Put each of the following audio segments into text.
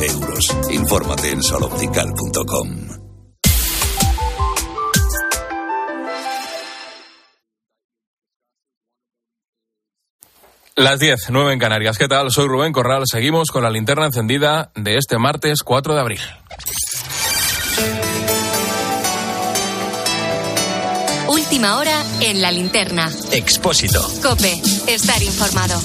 euros. Infórmate en soloptical.com. Las 10:09 en Canarias. ¿Qué tal? Soy Rubén Corral. Seguimos con la linterna encendida de este martes 4 de abril. Última hora en la linterna. Expósito. COPE. Estar informado.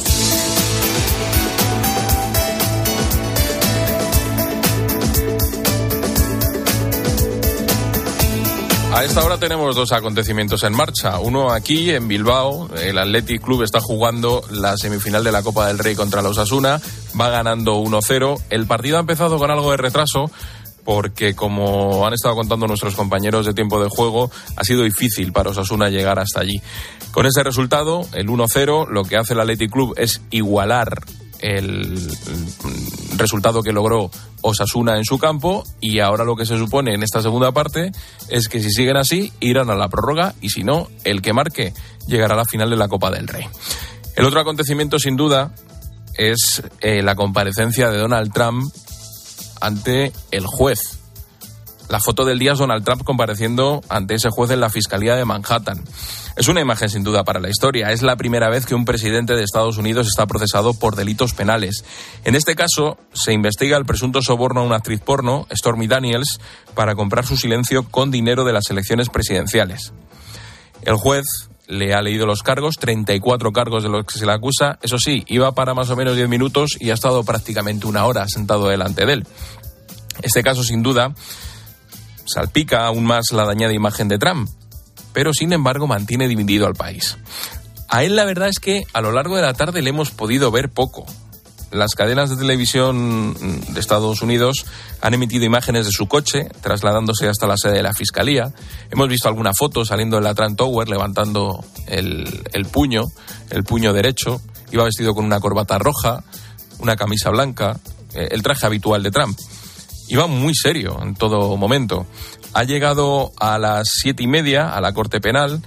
A esta hora tenemos dos acontecimientos en marcha. Uno aquí en Bilbao, el Athletic Club está jugando la semifinal de la Copa del Rey contra la Osasuna, va ganando 1-0. El partido ha empezado con algo de retraso porque, como han estado contando nuestros compañeros de tiempo de juego, ha sido difícil para Osasuna llegar hasta allí. Con ese resultado, el 1-0, lo que hace el Athletic Club es igualar el resultado que logró Osasuna en su campo, y ahora lo que se supone en esta segunda parte es que si siguen así irán a la prórroga, y si no, el que marque llegará a la final de la Copa del Rey. El otro acontecimiento sin duda es la comparecencia de Donald Trump ante el juez. La foto del día es Donald Trump compareciendo ante ese juez en la Fiscalía de Manhattan. Es una imagen sin duda para la historia. Es la primera vez que un presidente de Estados Unidos está procesado por delitos penales. En este caso, se investiga el presunto soborno a una actriz porno, Stormy Daniels, para comprar su silencio con dinero de las elecciones presidenciales. El juez le ha leído los cargos, 34 cargos de los que se le acusa. Eso sí, iba para más o menos 10 minutos y ha estado prácticamente una hora sentado delante de él. Este caso, sin duda, salpica aún más la dañada imagen de Trump, pero sin embargo mantiene dividido al país. A él la verdad es que a lo largo de la tarde le hemos podido ver poco. Las cadenas de televisión de Estados Unidos han emitido imágenes de su coche trasladándose hasta la sede de la Fiscalía. Hemos visto alguna foto saliendo de la Trump Tower levantando el puño derecho. Iba vestido con una corbata roja, una camisa blanca, el traje habitual de Trump. Iba muy serio en todo momento. Ha llegado a las 7:30 a la Corte Penal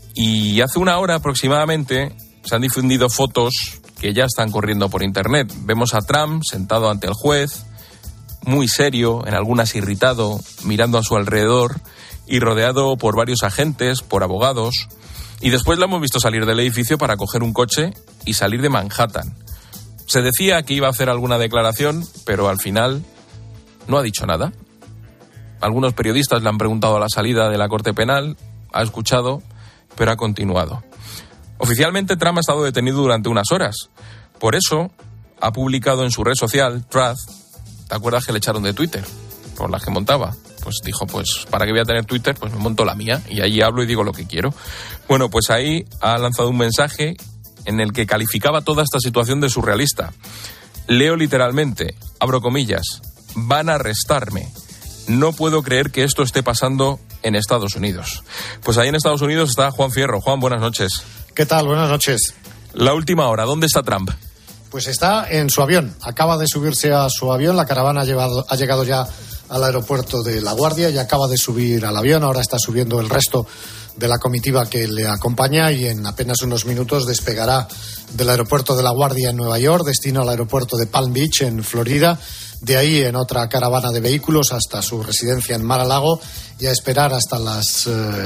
y hace una hora aproximadamente se han difundido fotos que ya están corriendo por internet. Vemos a Trump sentado ante el juez, muy serio, en algunas irritado, mirando a su alrededor y rodeado por varios agentes, por abogados. Y después lo hemos visto salir del edificio para coger un coche y salir de Manhattan. Se decía que iba a hacer alguna declaración, pero al final no ha dicho nada. Algunos periodistas le han preguntado a la salida de la Corte Penal, ha escuchado, pero ha continuado. Oficialmente Trump ha estado detenido durante unas horas. Por eso ha publicado en su red social, Truth, ¿te acuerdas que le echaron de Twitter? Por las que montaba. Pues dijo, pues ¿para qué voy a tener Twitter? Pues me monto la mía y allí hablo y digo lo que quiero. Bueno, pues ahí ha lanzado un mensaje en el que calificaba toda esta situación de surrealista. Leo literalmente, abro comillas, van a arrestarme. No puedo creer que esto esté pasando en Estados Unidos. Pues ahí en Estados Unidos está Juan Fierro. Juan, buenas noches. ¿Qué tal? Buenas noches. La última hora, ¿dónde está Trump? Pues está en su avión. Acaba de subirse a su avión. La caravana ha llegado ya al aeropuerto de LaGuardia y acaba de subir al avión. Ahora está subiendo el resto de la comitiva que le acompaña y en apenas unos minutos despegará del aeropuerto de LaGuardia en Nueva York, destino al aeropuerto de Palm Beach en Florida. De ahí en otra caravana de vehículos hasta su residencia en Mar-a-Lago y a esperar hasta las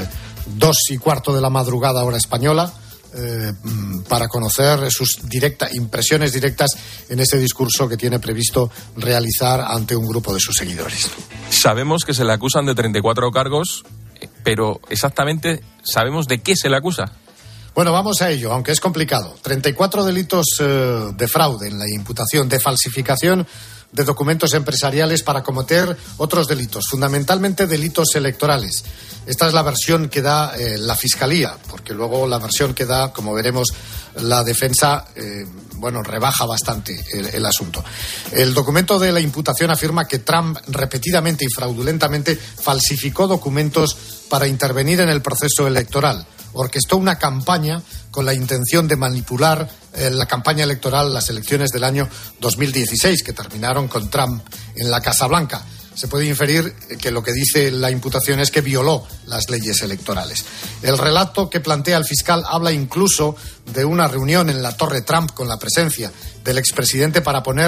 2:15 de la madrugada hora española para conocer sus impresiones directas en ese discurso que tiene previsto realizar ante un grupo de sus seguidores. Sabemos que se le acusan de 34 cargos, pero exactamente sabemos de qué se le acusa. Bueno, vamos a ello, aunque es complicado. 34 delitos de fraude en la imputación, de falsificación de documentos empresariales para cometer otros delitos, fundamentalmente delitos electorales. Esta es la versión que da la Fiscalía, porque luego la versión que da, como veremos, la defensa, rebaja bastante el asunto. El documento de la imputación afirma que Trump repetidamente y fraudulentamente falsificó documentos para intervenir en el proceso electoral. Orquestó una campaña con la intención de manipular la campaña electoral, las elecciones del año 2016, que terminaron con Trump en la Casa Blanca. Se puede inferir que lo que dice la imputación es que violó las leyes electorales. El relato que plantea el fiscal habla incluso de una reunión en la Torre Trump con la presencia del expresidente para poner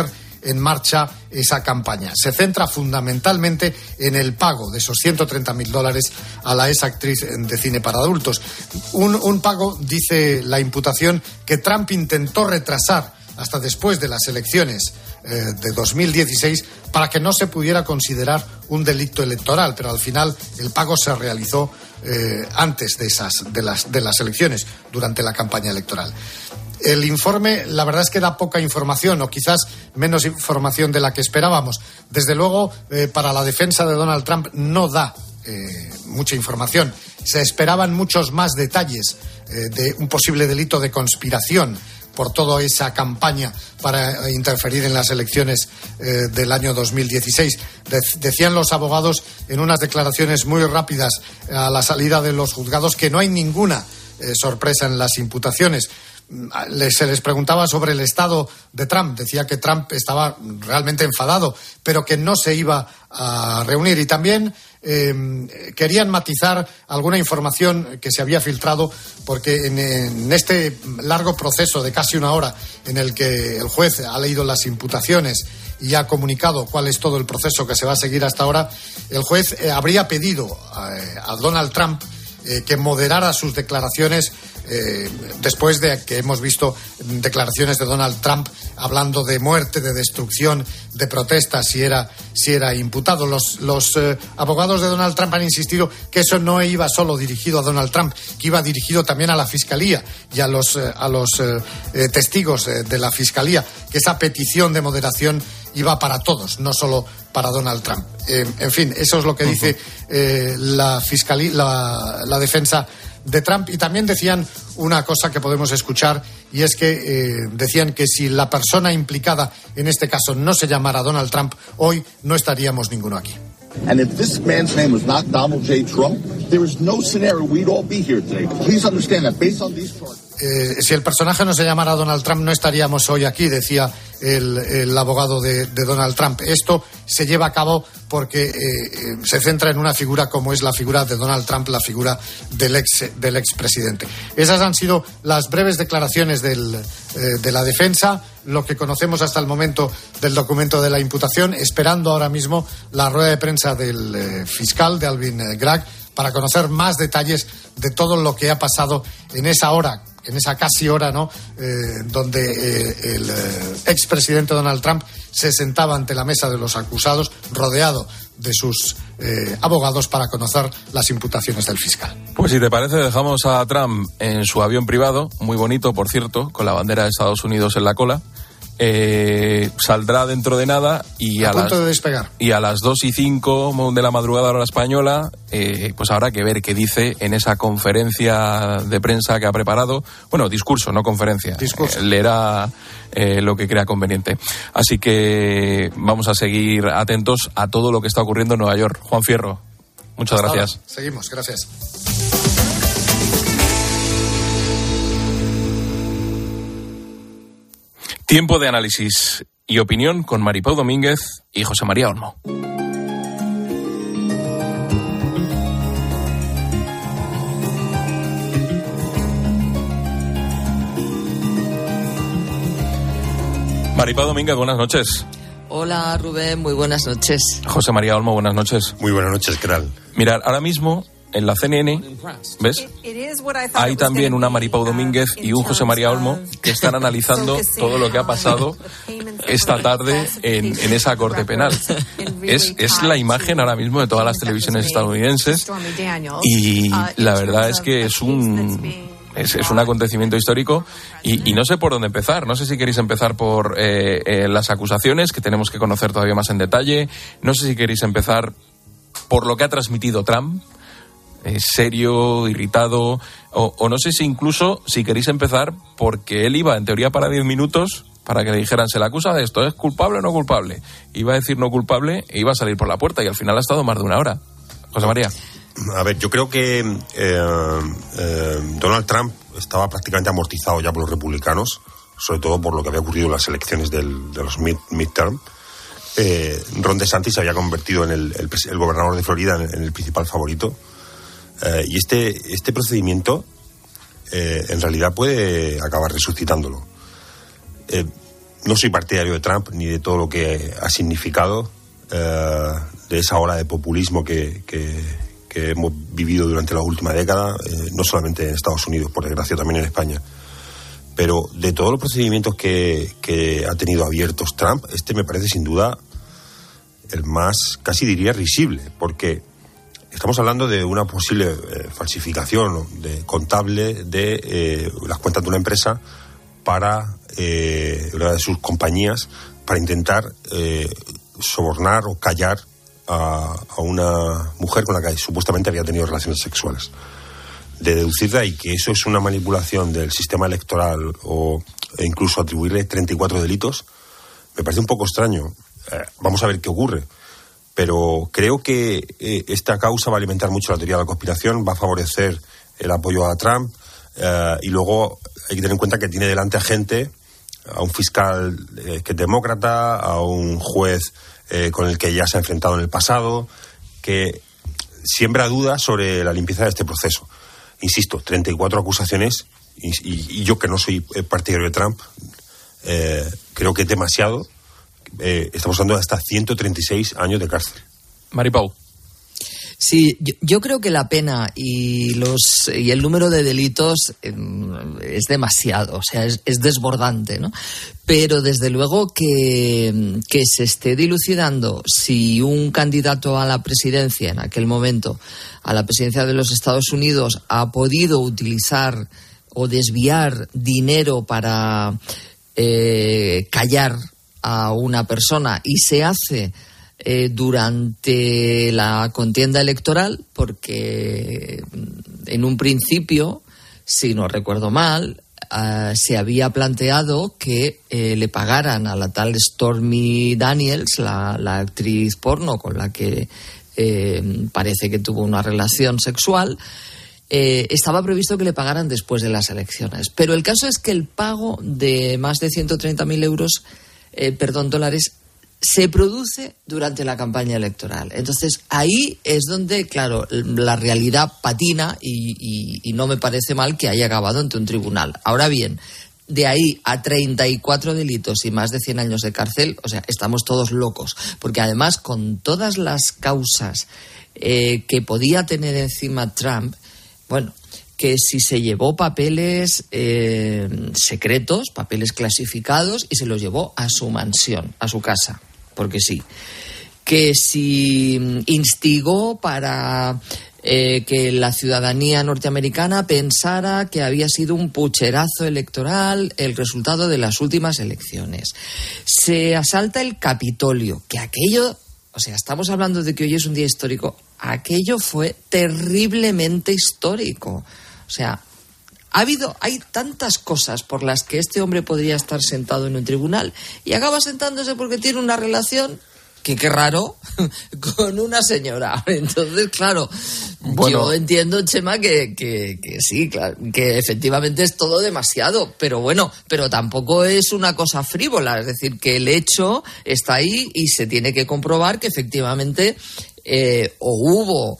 en marcha esa campaña. Se centra fundamentalmente en el pago de esos $130.000 a la ex actriz de cine para adultos. Un pago, dice la imputación, que Trump intentó retrasar hasta después de las elecciones de 2016 para que no se pudiera considerar un delito electoral, pero al final el pago se realizó antes de las elecciones, durante la campaña electoral. El informe, la verdad es que da poca información, o quizás menos información de la que esperábamos. Desde luego, para la defensa de Donald Trump no da mucha información. Se esperaban muchos más detalles de un posible delito de conspiración por toda esa campaña para interferir en las elecciones del año 2016. Decían los abogados en unas declaraciones muy rápidas a la salida de los juzgados que no hay ninguna sorpresa en las imputaciones. Se les preguntaba sobre el estado de Trump. Decía que Trump estaba realmente enfadado, pero que no se iba a reunir. Y también querían matizar alguna información que se había filtrado, porque en este largo proceso de casi una hora en el que el juez ha leído las imputaciones y ha comunicado cuál es todo el proceso que se va a seguir hasta ahora, el juez habría pedido a Donald Trump que moderara sus declaraciones después de que hemos visto declaraciones de Donald Trump hablando de muerte, de destrucción, de protestas, si era imputado. Los abogados de Donald Trump han insistido que eso no iba solo dirigido a Donald Trump, que iba dirigido también a la Fiscalía y a los testigos de la Fiscalía, que esa petición de moderación iba para todos, no solo para Donald Trump. En fin, eso es lo que dice la Fiscalía, la defensa de Trump. Y también decían una cosa que podemos escuchar, y es que decían que si la persona implicada en este caso no se llamara Donald Trump, hoy no estaríamos ninguno aquí. And if this man's name was not Donald J. Trump, there is no scenario we'd all be here today. Please understand that based on these charges. Si el personaje no se llamara Donald Trump, no estaríamos hoy aquí, decía el abogado de Donald Trump. Esto se lleva a cabo porque se centra en una figura como es la figura de Donald Trump, la figura del expresidente. Esas han sido las breves declaraciones de la defensa, lo que conocemos hasta el momento del documento de la imputación, esperando ahora mismo la rueda de prensa del fiscal, de Alvin Bragg, para conocer más detalles de todo lo que ha pasado en esa hora, en esa casi hora, ¿no? Donde el expresidente Donald Trump se sentaba ante la mesa de los acusados, rodeado de sus abogados, para conocer las imputaciones del fiscal. Pues si te parece, dejamos a Trump en su avión privado, muy bonito, por cierto, con la bandera de Estados Unidos en la cola. Saldrá dentro de nada y a punto de despegar. Y a las 2:05 de la madrugada hora española, pues habrá que ver qué dice en esa conferencia de prensa que ha preparado. Bueno, discurso, no conferencia. Discurso. Leerá lo que crea conveniente. Así que vamos a seguir atentos a todo lo que está ocurriendo en Nueva York. Juan Fierro, muchas gracias. Ahora. Seguimos, gracias. Tiempo de análisis y opinión con Maripau Domínguez y José María Olmo. Maripau Domínguez, buenas noches. Hola Rubén, muy buenas noches. José María Olmo, buenas noches. Muy buenas noches, ¿qué tal? Mirad, ahora mismo en la CNN, ¿ves? Hay también una Maripau Domínguez y un José María Olmo que están analizando todo lo que ha pasado esta tarde en esa corte penal. Es la imagen ahora mismo de todas las televisiones estadounidenses y la verdad es que es un acontecimiento histórico y no sé por dónde empezar. No sé si queréis empezar por las acusaciones, que tenemos que conocer todavía más en detalle. No sé si queréis empezar por lo que ha transmitido Trump, serio, irritado, o no sé si incluso si queréis empezar porque él iba en teoría para 10 minutos para que le dijeran, se le acusa de esto, ¿es culpable o no culpable? Iba a decir no culpable e iba a salir por la puerta y al final ha estado más de una hora. José María. A ver, yo creo que Donald Trump estaba prácticamente amortizado ya por los republicanos, sobre todo por lo que había ocurrido en las elecciones de los midterm. Ron DeSantis se había convertido en el gobernador de Florida en el principal favorito. Y este procedimiento en realidad puede acabar resucitándolo. no soy partidario de Trump ni de todo lo que ha significado, de esa ola de populismo que hemos vivido durante la última década, no solamente en Estados Unidos, por desgracia también en España. Pero de todos los procedimientos que ha tenido abiertos Trump, este me parece sin duda el más, casi diría, risible, porque estamos hablando de una posible falsificación contable de las cuentas de una empresa para una de sus compañías, para intentar sobornar o callar a una mujer con la que supuestamente había tenido relaciones sexuales. De deducir de ahí que eso es una manipulación del sistema electoral e incluso atribuirle 34 delitos, me parece un poco extraño. Vamos a ver qué ocurre. Pero creo que esta causa va a alimentar mucho la teoría de la conspiración, va a favorecer el apoyo a Trump, y luego hay que tener en cuenta que tiene delante a gente, a un fiscal que es demócrata, a un juez con el que ya se ha enfrentado en el pasado, que siembra dudas sobre la limpieza de este proceso. Insisto, 34 acusaciones, y yo que no soy partidario de Trump, creo que es demasiado. Estamos hablando de hasta 136 años de cárcel. Maripau. Sí, yo creo que la pena y el número de delitos es demasiado, o sea, es desbordante, ¿no? Pero desde luego que se esté dilucidando si un candidato a la presidencia en aquel momento, a la presidencia de los Estados Unidos, ha podido utilizar o desviar dinero para callar a una persona, y se hace durante la contienda electoral, porque en un principio, si no recuerdo mal, se había planteado que le pagaran a la tal Stormy Daniels, la actriz porno con la que parece que tuvo una relación sexual. Estaba previsto que le pagaran después de las elecciones. Pero el caso es que el pago de más de 130.000 dólares, se produce durante la campaña electoral. Entonces, ahí es donde, claro, la realidad patina y no me parece mal que haya acabado ante un tribunal. Ahora bien, de ahí a 34 delitos y más de 100 años de cárcel, o sea, estamos todos locos. Porque además, con todas las causas que podía tener encima Trump, bueno, que si se llevó papeles secretos, papeles clasificados, y se los llevó a su mansión, a su casa, porque sí. Que si instigó para que la ciudadanía norteamericana pensara que había sido un pucherazo electoral el resultado de las últimas elecciones. Se asalta el Capitolio, que aquello, o sea, estamos hablando de que hoy es un día histórico, aquello fue terriblemente histórico. O sea, hay tantas cosas por las que este hombre podría estar sentado en un tribunal y acaba sentándose porque tiene una relación, que qué raro, con una señora. Entonces, claro, yo entiendo, Chema, que sí, claro, que efectivamente es todo demasiado, pero bueno, pero tampoco es una cosa frívola, es decir, que el hecho está ahí y se tiene que comprobar que efectivamente o hubo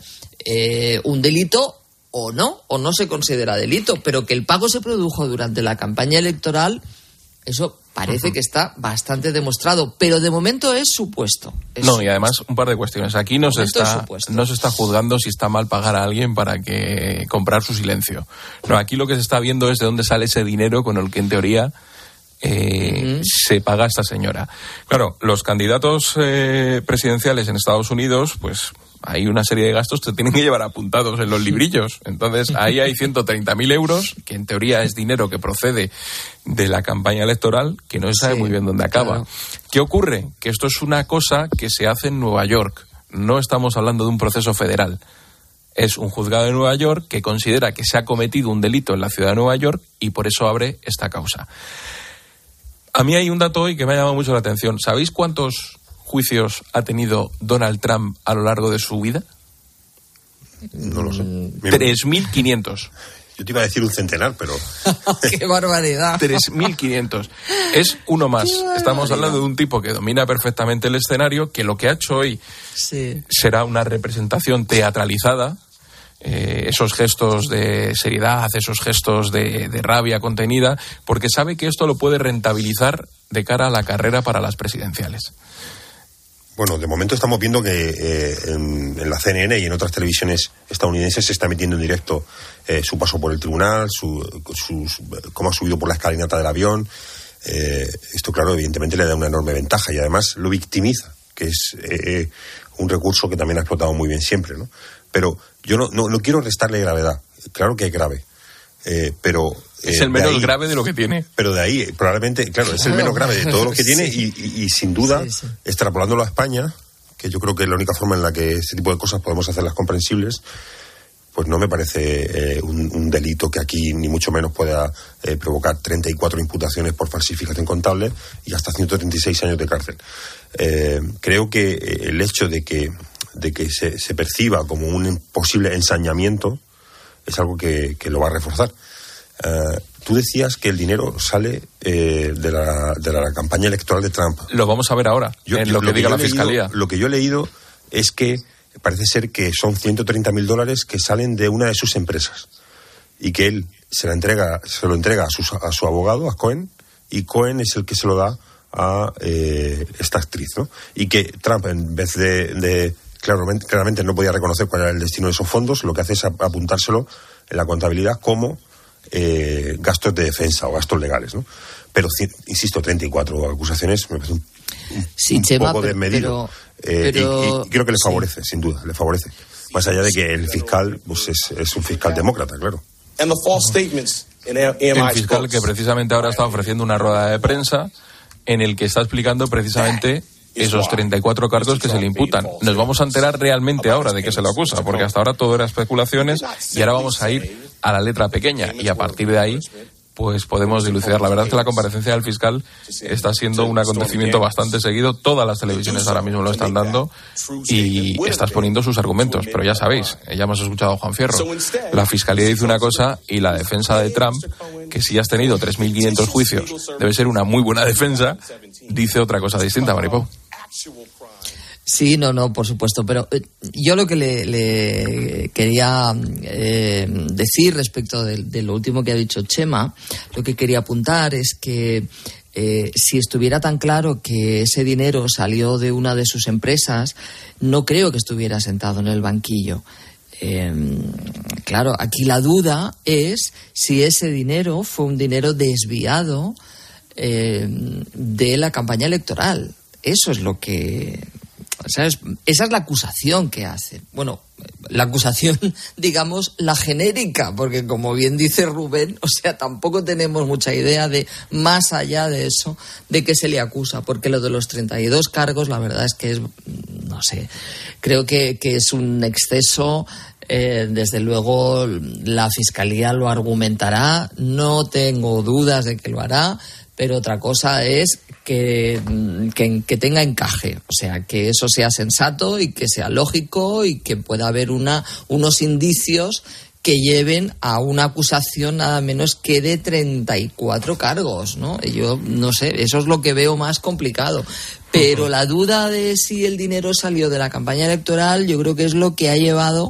un delito o no se considera delito, pero que el pago se produjo durante la campaña electoral, eso parece que está bastante demostrado, pero de momento es supuesto. No, y además un par de cuestiones. Aquí no se está juzgando si está mal pagar a alguien para que comprar su silencio. No, aquí lo que se está viendo es de dónde sale ese dinero con el que en teoría se paga a esta señora. Claro, los candidatos presidenciales en Estados Unidos, pues hay una serie de gastos que tienen que llevar apuntados en los librillos. Entonces, ahí hay 130.000 euros, que en teoría es dinero que procede de la campaña electoral, que no se sabe muy bien dónde acaba. Claro. ¿Qué ocurre? Que esto es una cosa que se hace en Nueva York. No estamos hablando de un proceso federal. Es un juzgado de Nueva York que considera que se ha cometido un delito en la ciudad de Nueva York y por eso abre esta causa. A mí hay un dato hoy que me ha llamado mucho la atención. ¿Sabéis cuántos juicios ha tenido Donald Trump a lo largo de su vida? No lo sé. 3.500. Yo te iba a decir un centenar, pero... ¡Qué barbaridad! 3.500. Es uno más. Estamos hablando de un tipo que domina perfectamente el escenario, que lo que ha hecho hoy será una representación teatralizada. Esos gestos de seriedad, esos gestos de rabia contenida, porque sabe que esto lo puede rentabilizar de cara a la carrera para las presidenciales? Bueno, de momento estamos viendo que en la CNN y en otras televisiones estadounidenses se está emitiendo en directo su paso por el tribunal, cómo ha subido por la escalinata del avión. Esto, claro, evidentemente le da una enorme ventaja y además lo victimiza, que es un recurso que también ha explotado muy bien siempre, ¿no? Pero yo no quiero restarle gravedad. Claro que es grave, pero... es el menos grave de lo que tiene. Pero de ahí, probablemente, claro, es el menos grave de todo lo que tiene y sin duda, extrapolándolo a España, que yo creo que es la única forma en la que este tipo de cosas podemos hacerlas comprensibles, pues no me parece un delito que aquí ni mucho menos pueda provocar 34 imputaciones por falsificación contable y hasta 136 años de cárcel. Creo que el hecho de que se perciba como un posible ensañamiento es algo que lo va a reforzar. Tú decías que el dinero sale de la campaña electoral de Trump. Lo vamos a ver ahora, en lo que diga la Fiscalía. Lo que yo he leído es que parece ser que son $130,000 que salen de una de sus empresas y que él se lo entrega a su abogado, a Cohen, y Cohen es el que se lo da a esta actriz, ¿no? Y que Trump, en vez de claramente no podía reconocer cuál era el destino de esos fondos, lo que hace es apuntárselo en la contabilidad como gastos de defensa o gastos legales, ¿no? Pero, insisto, 34 acusaciones me parece un poco desmedido. Pero y creo que le favorece, sin duda, le favorece. Más allá de que el fiscal pues es un fiscal demócrata, claro. El fiscal que precisamente ahora está ofreciendo una rueda de prensa en el que está explicando precisamente esos 34 cargos que se le imputan. Nos vamos a enterar realmente ahora de qué se lo acusa, porque hasta ahora todo era especulaciones y ahora vamos a ir a la letra pequeña y a partir de ahí pues podemos dilucidar. La verdad es que la comparecencia del fiscal está siendo un acontecimiento bastante seguido. Todas las televisiones ahora mismo lo están dando y está exponiendo sus argumentos. Pero ya sabéis, ya hemos escuchado a Juan Fierro. La Fiscalía dice una cosa y la defensa de Trump, que si has tenido 3.500 juicios, debe ser una muy buena defensa, dice otra cosa distinta, Maripó. Sí, no, por supuesto, pero yo lo que le quería decir respecto de lo último que ha dicho Chema, lo que quería apuntar es que si estuviera tan claro que ese dinero salió de una de sus empresas, no creo que estuviera sentado en el banquillo. Claro, aquí la duda es si ese dinero fue un dinero desviado de la campaña electoral. Eso es lo que... ¿Sabes? Esa es la acusación que hacen. Bueno, la acusación, digamos, la genérica, porque como bien dice Rubén, o sea, tampoco tenemos mucha idea de, más allá de eso, de qué se le acusa, porque lo de los 32 cargos, la verdad es que es, no sé, creo que es un exceso. Desde luego la Fiscalía lo argumentará, no tengo dudas de que lo hará, pero otra cosa es que tenga encaje, o sea, que eso sea sensato y que sea lógico y que pueda haber unos indicios que lleven a una acusación nada menos que de 34 cargos, ¿no? Yo no sé, eso es lo que veo más complicado. Pero la duda de si el dinero salió de la campaña electoral, yo creo que es lo que ha llevado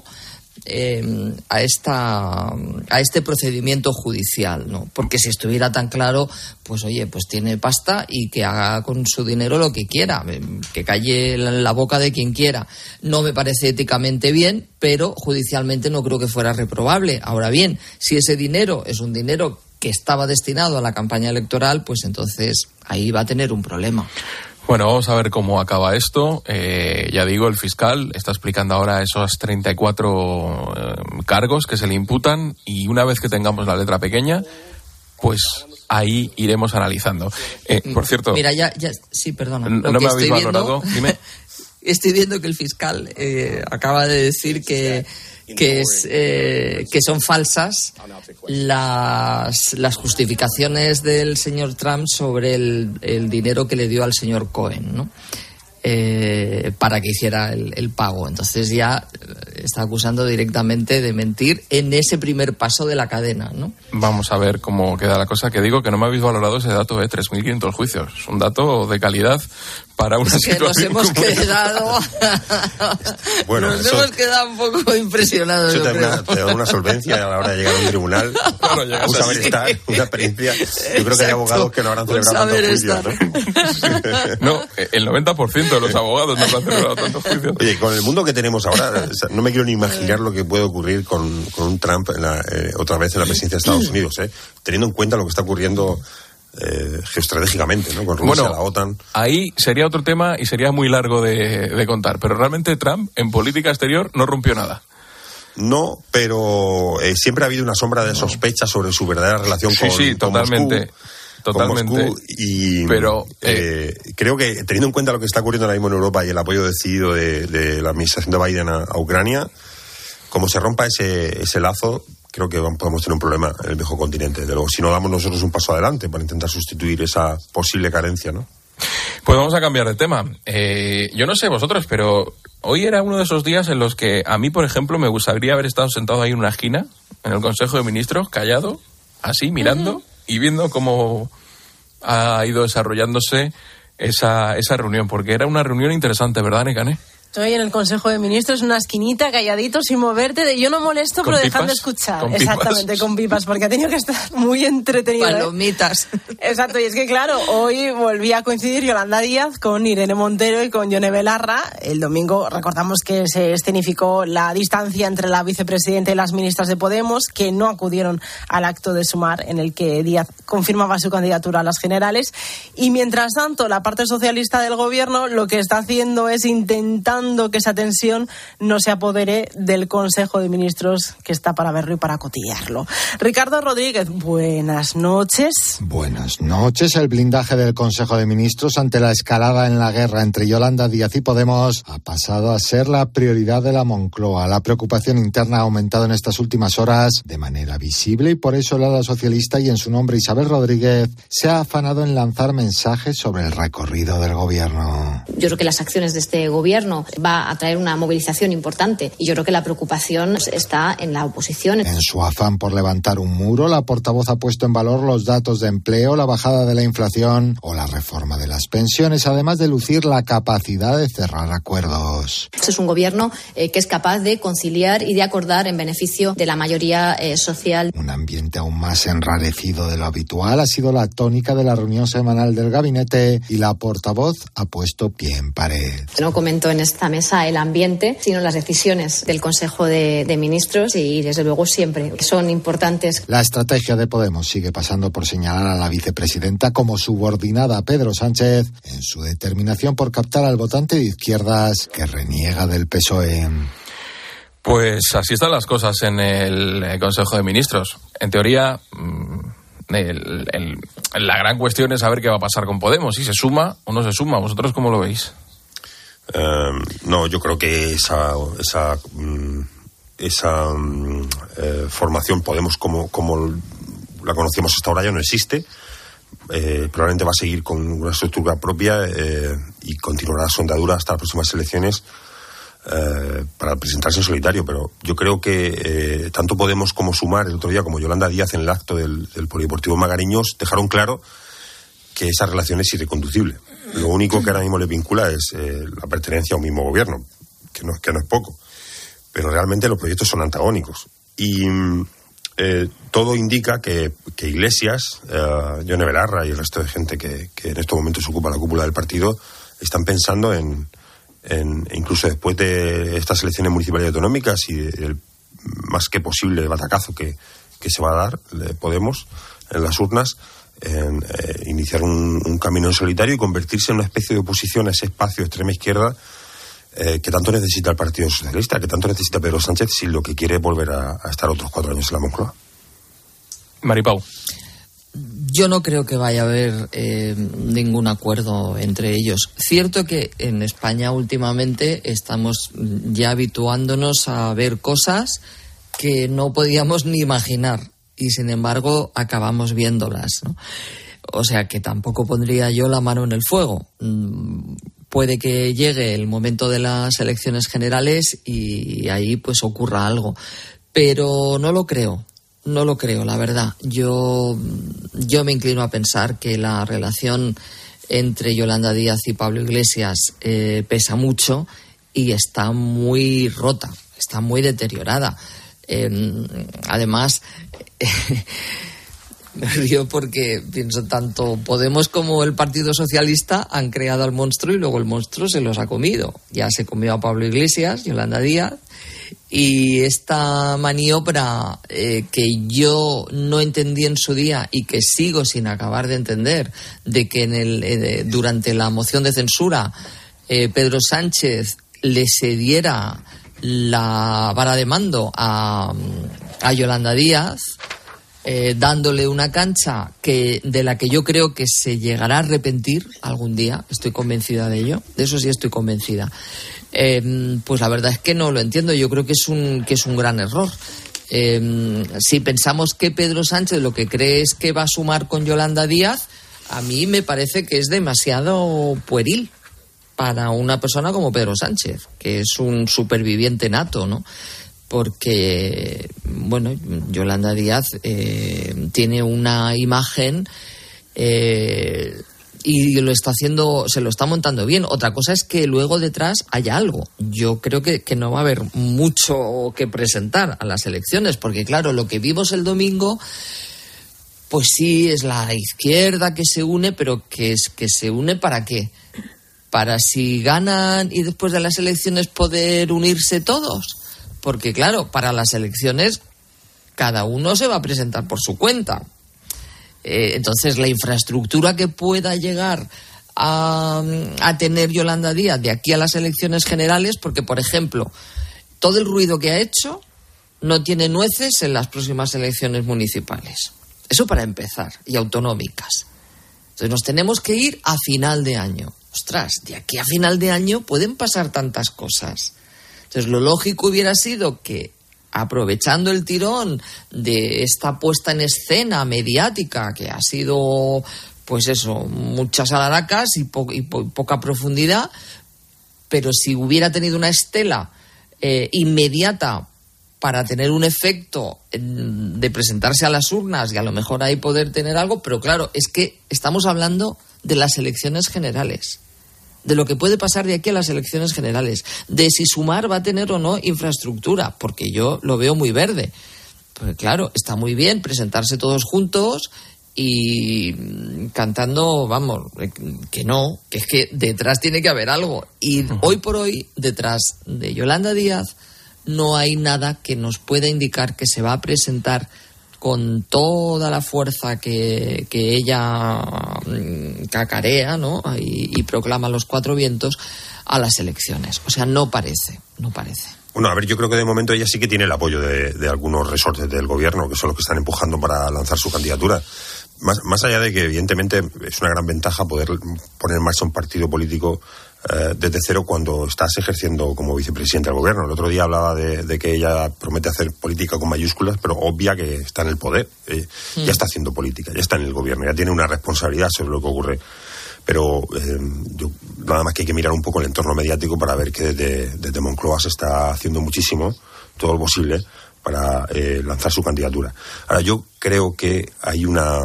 a este procedimiento judicial, ¿no? Porque si estuviera tan claro, pues oye, pues tiene pasta y que haga con su dinero lo que quiera, que calle la boca de quien quiera. No me parece éticamente bien, pero judicialmente no creo que fuera reprobable. Ahora bien, si ese dinero es un dinero que estaba destinado a la campaña electoral, pues entonces ahí va a tener un problema. Bueno, vamos a ver cómo acaba esto. Ya digo, el fiscal está explicando ahora esos 34 cargos que se le imputan y una vez que tengamos la letra pequeña, pues ahí iremos analizando. Por cierto... Mira, ya sí, perdona. No me habéis valorado, dime. Estoy viendo que el fiscal acaba de decir que son falsas las justificaciones del señor Trump sobre el dinero que le dio al señor Cohen, ¿no? Para que hiciera el pago. Entonces ya está acusando directamente de mentir en ese primer paso de la cadena, ¿no? Vamos a ver cómo queda la cosa. Que digo que no me habéis valorado ese dato, 3.500 juicios. Es un dato de calidad para una situación nos hemos quedado bueno, nos hemos quedado un poco impresionados. Eso te da una solvencia a la hora de llegar a un tribunal, un saber estar, una experiencia. Yo creo que hay abogados que no habrán celebrado tantos juicios, ¿no? El 90% de los abogados no han celebrado tantos juicios. Oye, con el mundo que tenemos ahora, no me quiero ni imaginar lo que puede ocurrir con un Trump otra vez en la presidencia de Estados Unidos, teniendo en cuenta lo que está ocurriendo geoestratégicamente, ¿no? Con Rusia, la OTAN. Ahí sería otro tema y sería muy largo de contar, pero realmente Trump en política exterior no rompió nada. No, pero siempre ha habido una sombra de sospecha sobre su verdadera relación con Moscú. Totalmente. Pero creo que, teniendo en cuenta lo que está ocurriendo ahora mismo en Europa y el apoyo decidido de la administración de Biden a Ucrania, como se rompa ese lazo, creo que podemos tener un problema en el viejo continente. De luego, si no damos nosotros un paso adelante para intentar sustituir esa posible carencia, ¿no? Pues vamos a cambiar de tema. Yo no sé vosotros, pero hoy era uno de esos días en los que a mí, por ejemplo, me gustaría haber estado sentado ahí en una esquina, en el Consejo de Ministros, callado, así, mirando y viendo cómo ha ido desarrollándose esa reunión, porque era una reunión interesante, ¿verdad, Nekane? Estoy en el Consejo de Ministros, una esquinita, calladito, sin moverte, yo no molesto, pero dejando de escuchar. Exactamente, con pipas, porque ha tenido que estar muy entretenido. Palomitas. Exacto, y es que claro, hoy volví a coincidir Yolanda Díaz con Irene Montero y con Yone Belarra. El domingo recordamos que se escenificó la distancia entre la vicepresidenta y las ministras de Podemos, que no acudieron al acto de Sumar, en el que Díaz confirmaba su candidatura a las generales. Y mientras tanto, la parte socialista del gobierno lo que está haciendo es intentando que esa tensión no se apodere del Consejo de Ministros, que está para verlo y para cotillarlo. Ricardo Rodríguez, buenas noches. Buenas noches. El blindaje del Consejo de Ministros ante la escalada en la guerra entre Yolanda Díaz y Podemos ha pasado a ser la prioridad de la Moncloa. La preocupación interna ha aumentado en estas últimas horas de manera visible y por eso el ala socialista y en su nombre Isabel Rodríguez se ha afanado en lanzar mensajes sobre el recorrido del gobierno. Yo creo que las acciones de este gobierno va a traer una movilización importante y yo creo que la preocupación está en la oposición. En su afán por levantar un muro, la portavoz ha puesto en valor los datos de empleo, la bajada de la inflación o la reforma de las pensiones, además de lucir la capacidad de cerrar acuerdos. Este es un gobierno que es capaz de conciliar y de acordar en beneficio de la mayoría social. Un ambiente aún más enrarecido de lo habitual ha sido la tónica de la reunión semanal del gabinete y la portavoz ha puesto pie en pared. No comento en esta mesa el ambiente, sino las decisiones del Consejo de Ministros y desde luego siempre son importantes. La estrategia de Podemos sigue pasando por señalar a la vicepresidenta como subordinada a Pedro Sánchez en su determinación por captar al votante de izquierdas que reniega del PSOE. Pues así están las cosas en el Consejo de Ministros. En teoría, la gran cuestión es saber qué va a pasar con Podemos, si se suma o no se suma. ¿Vosotros cómo lo veis? No, yo creo que esa formación Podemos como la conocíamos hasta ahora ya no existe. Probablemente va a seguir con una estructura propia y continuará su andadura hasta las próximas elecciones para presentarse en solitario, pero yo creo que tanto Podemos como Sumar el otro día, como Yolanda Díaz en el acto del Polideportivo Magariños, dejaron claro que esa relación es irreconducible. Lo único que ahora mismo le vincula es la pertenencia a un mismo gobierno, que no es poco. Pero realmente los proyectos son antagónicos. Y todo indica que Iglesias, Yone Belarra y el resto de gente que en estos momentos ocupa la cúpula del partido están pensando en incluso después de estas elecciones municipales y autonómicas y el más que posible batacazo que se va a dar de Podemos en las urnas, en iniciar un camino en solitario y convertirse en una especie de oposición a ese espacio de extrema izquierda que tanto necesita el Partido Socialista, que tanto necesita Pedro Sánchez si lo que quiere es volver a estar otros 4 años en la Moncloa. Maripau. Yo no creo que vaya a haber ningún acuerdo entre ellos. Cierto que en España últimamente estamos ya habituándonos a ver cosas que no podíamos ni imaginar y sin embargo acabamos viéndolas, ¿no? O sea que tampoco pondría yo la mano en el fuego. Puede que llegue el momento de las elecciones generales y ahí pues ocurra algo, pero no lo creo, la verdad. Yo me inclino a pensar que la relación entre Yolanda Díaz y Pablo Iglesias pesa mucho y está muy rota, está muy deteriorada. Además, me río porque pienso tanto Podemos como el Partido Socialista han creado al monstruo y luego el monstruo se los ha comido. Ya se comió a Pablo Iglesias, Yolanda Díaz, y esta maniobra que yo no entendí en su día y que sigo sin acabar de entender, de que durante la moción de censura Pedro Sánchez le cediera la vara de mando a Yolanda Díaz, dándole una cancha de la que yo creo que se llegará a arrepentir algún día. Estoy convencida de ello, de eso sí estoy convencida. Pues la verdad es que no lo entiendo. Yo creo que es un gran error. Si pensamos que Pedro Sánchez lo que cree es que va a sumar con Yolanda Díaz, a mí me parece que es demasiado pueril para una persona como Pedro Sánchez, que es un superviviente nato, ¿no? Porque, bueno, Yolanda Díaz tiene una imagen y se lo está montando bien. Otra cosa es que luego detrás haya algo. Yo creo que no va a haber mucho que presentar a las elecciones, porque claro, lo que vimos el domingo, pues sí, es la izquierda que se une, pero que se une ¿para qué? Para si ganan y después de las elecciones poder unirse todos. Porque claro, para las elecciones cada uno se va a presentar por su cuenta. Entonces la infraestructura que pueda llegar a tener Yolanda Díaz de aquí a las elecciones generales, porque por ejemplo, todo el ruido que ha hecho no tiene nueces en las próximas elecciones municipales. Eso para empezar, y autonómicas. Entonces nos tenemos que ir a final de año. Ostras, de aquí a final de año pueden pasar tantas cosas. Entonces lo lógico hubiera sido que, aprovechando el tirón de esta puesta en escena mediática que ha sido, pues eso, muchas alaracas y poca profundidad, pero si hubiera tenido una estela inmediata para tener un efecto de presentarse a las urnas y a lo mejor ahí poder tener algo, pero claro, es que estamos hablando de las elecciones generales, de lo que puede pasar de aquí a las elecciones generales, de si Sumar va a tener o no infraestructura, porque yo lo veo muy verde. Porque claro, está muy bien presentarse todos juntos y cantando, vamos, que no, que es que detrás tiene que haber algo. Y hoy por hoy, detrás de Yolanda Díaz, no hay nada que nos pueda indicar que se va a presentar con toda la fuerza que ella cacarea, ¿no? y proclama los cuatro vientos a las elecciones. O sea, no parece. Bueno, a ver, yo creo que de momento ella sí que tiene el apoyo de algunos resortes del gobierno, que son los que están empujando para lanzar su candidatura. Más allá de que, evidentemente, es una gran ventaja poder poner en marcha un partido político desde cero cuando estás ejerciendo como vicepresidente del gobierno. El otro día hablaba de que ella promete hacer política con mayúsculas, pero obvia que está en el poder. Ya está haciendo política, ya está en el gobierno, ya tiene una responsabilidad sobre lo que ocurre. Pero nada más que hay que mirar un poco el entorno mediático para ver que desde Moncloa se está haciendo muchísimo, todo lo posible, para lanzar su candidatura. Ahora, yo creo que hay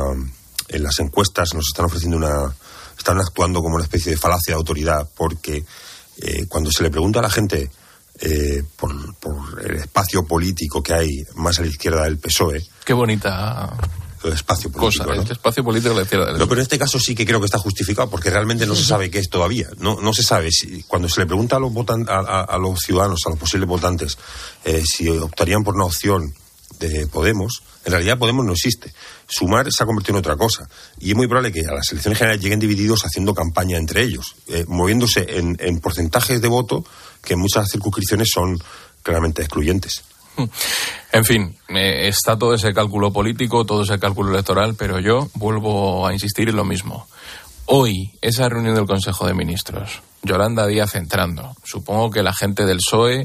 en las encuestas nos están ofreciendo están actuando como una especie de falacia de autoridad, porque cuando se le pregunta a la gente por el espacio político que hay más a la izquierda del PSOE... Qué bonita el espacio político, cosa, ¿no? El espacio político de la izquierda. No, pero en este caso sí que creo que está justificado, porque realmente no se sabe qué es todavía. No se sabe si, cuando se le pregunta a los ciudadanos, a los posibles votantes, si optarían por una opción de Podemos, en realidad Podemos no existe. Sumar se ha convertido en otra cosa. Y es muy probable que a las elecciones generales lleguen divididos haciendo campaña entre ellos, moviéndose en porcentajes de voto que en muchas circunscripciones son claramente excluyentes. En fin, está todo ese cálculo político, todo ese cálculo electoral, pero yo vuelvo a insistir en lo mismo. Hoy, esa reunión del Consejo de Ministros, Yolanda Díaz entrando, supongo que la gente del PSOE,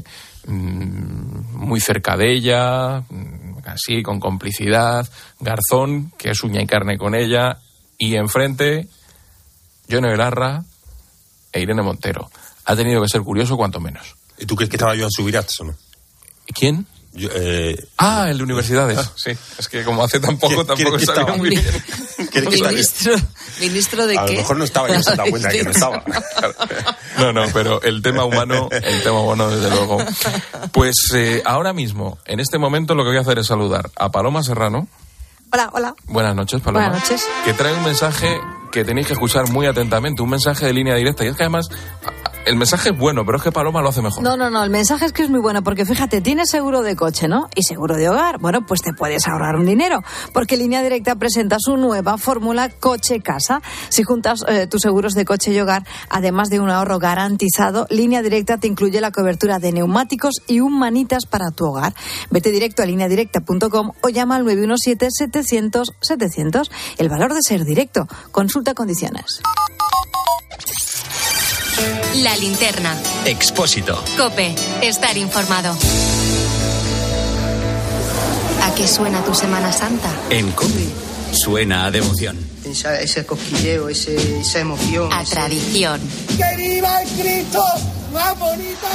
muy cerca de ella, así, con complicidad, Garzón, que es uña y carne con ella, y enfrente, Yone Belarra e Irene Montero. Ha tenido que ser curioso, cuanto menos. ¿Y tú crees que estaba Joan Subirats o no? ¿Quién? El de universidades. Sí, es que como hace tan poco, tampoco sabía muy bien. ¿Ministro de qué? A lo mejor no estaba, ya se da cuenta de que no estaba. No, pero el tema humano, desde luego. Pues ahora mismo, en este momento, lo que voy a hacer es saludar a Paloma Serrano. Hola. Buenas noches, Paloma. Buenas noches. Que trae un mensaje que tenéis que escuchar muy atentamente, un mensaje de línea directa. Y es que además, el mensaje es bueno, pero es que Paloma lo hace mejor. No, el mensaje es que es muy bueno, porque fíjate, tienes seguro de coche, ¿no? Y seguro de hogar. Bueno, pues te puedes ahorrar un dinero, porque Línea Directa presenta su nueva fórmula coche-casa. Si juntas tus seguros de coche y hogar, además de un ahorro garantizado, Línea Directa te incluye la cobertura de neumáticos y un manitas para tu hogar. Vete directo a lineadirecta.com o llama al 917-700-700. El valor de ser directo. Consulta condiciones. La linterna. Expósito. COPE. Estar informado. ¿A qué suena tu Semana Santa? En COPE suena a devoción. Ese cosquilleo, esa emoción. A tradición. ¡Que viva el Cristo más bonito!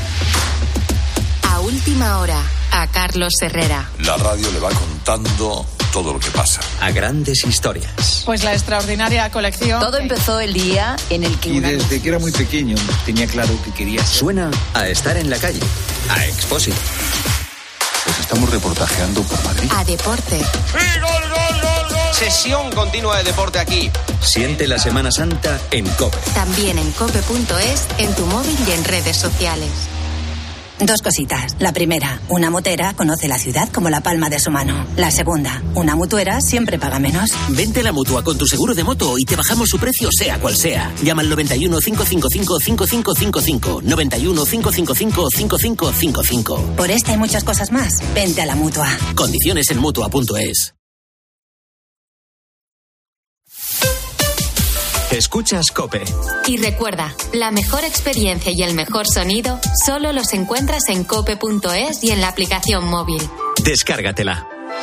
A última hora. A Carlos Herrera. La radio le va contando todo lo que pasa. A grandes historias. Pues la extraordinaria colección. Todo empezó el día en el que... Y desde que era muy pequeño tenía claro que quería ser. Suena a estar en la calle. A Expósito. Pues estamos reportajeando por Madrid. A deporte. ¡Sí, gol! Sesión continua de deporte aquí. Siente la Semana Santa en COPE. También en cope.es, en tu móvil y en redes sociales. Dos cositas. La primera, una motera conoce la ciudad como la palma de su mano. La segunda, una mutuera siempre paga menos. Vente a la Mutua con tu seguro de moto y te bajamos su precio sea cual sea. Llama al 91 555 5555. 91 555 5555. Por esta y muchas cosas más, vente a la Mutua. Condiciones en Mutua.es. Escuchas COPE. Y recuerda, la mejor experiencia y el mejor sonido solo los encuentras en cope.es y en la aplicación móvil. Descárgatela.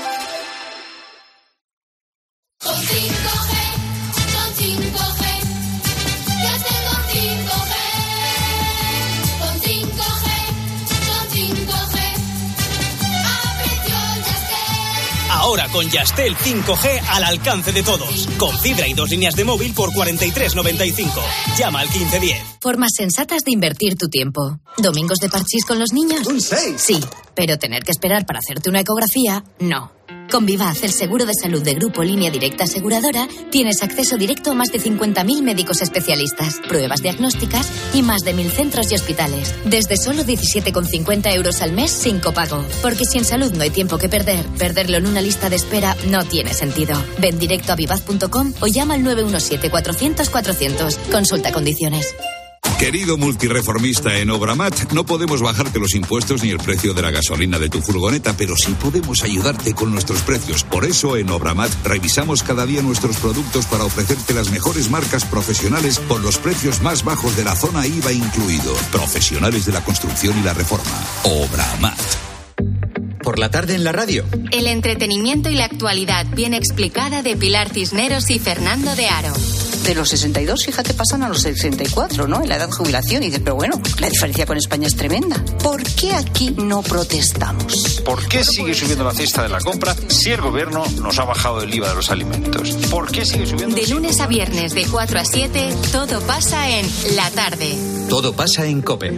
Con 5G, con 5G, ya tengo 5G. Con 5G, con 5G, a precio Yastel. Ahora con Yastel 5G al alcance de todos. Con fibra y 2 líneas de móvil por 43,95. Llama al 1510. Formas sensatas de invertir tu tiempo. ¿Domingos de parchís con los niños? ¡Un 6! Sí, pero tener que esperar para hacerte una ecografía, no. Con Vivaz, el seguro de salud de Grupo Línea Directa Aseguradora, tienes acceso directo a más de 50.000 médicos especialistas, pruebas diagnósticas y más de 1.000 centros y hospitales. Desde solo 17,50 euros al mes sin copago. Porque si en salud no hay tiempo que perder, perderlo en una lista de espera no tiene sentido. Ven directo a vivaz.com o llama al 917-400-400. Consulta condiciones. Querido multireformista en Obramat, no podemos bajarte los impuestos ni el precio de la gasolina de tu furgoneta, pero sí podemos ayudarte con nuestros precios. Por eso en Obramat revisamos cada día nuestros productos para ofrecerte las mejores marcas profesionales con los precios más bajos de la zona IVA incluido. Profesionales de la construcción y la reforma. Obramat. Por la tarde en la radio. El entretenimiento y la actualidad bien explicada de Pilar Cisneros y Fernando de Aro. De los 62, fíjate, pasan a los 64, ¿no? En la edad de jubilación. Y dices, pero bueno, la diferencia con España es tremenda. ¿Por qué aquí no protestamos? ¿Por qué sigue subiendo la cesta de la compra si el gobierno nos ha bajado el IVA de los alimentos? ¿Por qué sigue subiendo? De lunes a viernes, de 4 a 7, todo pasa en La Tarde. Todo pasa en COPE.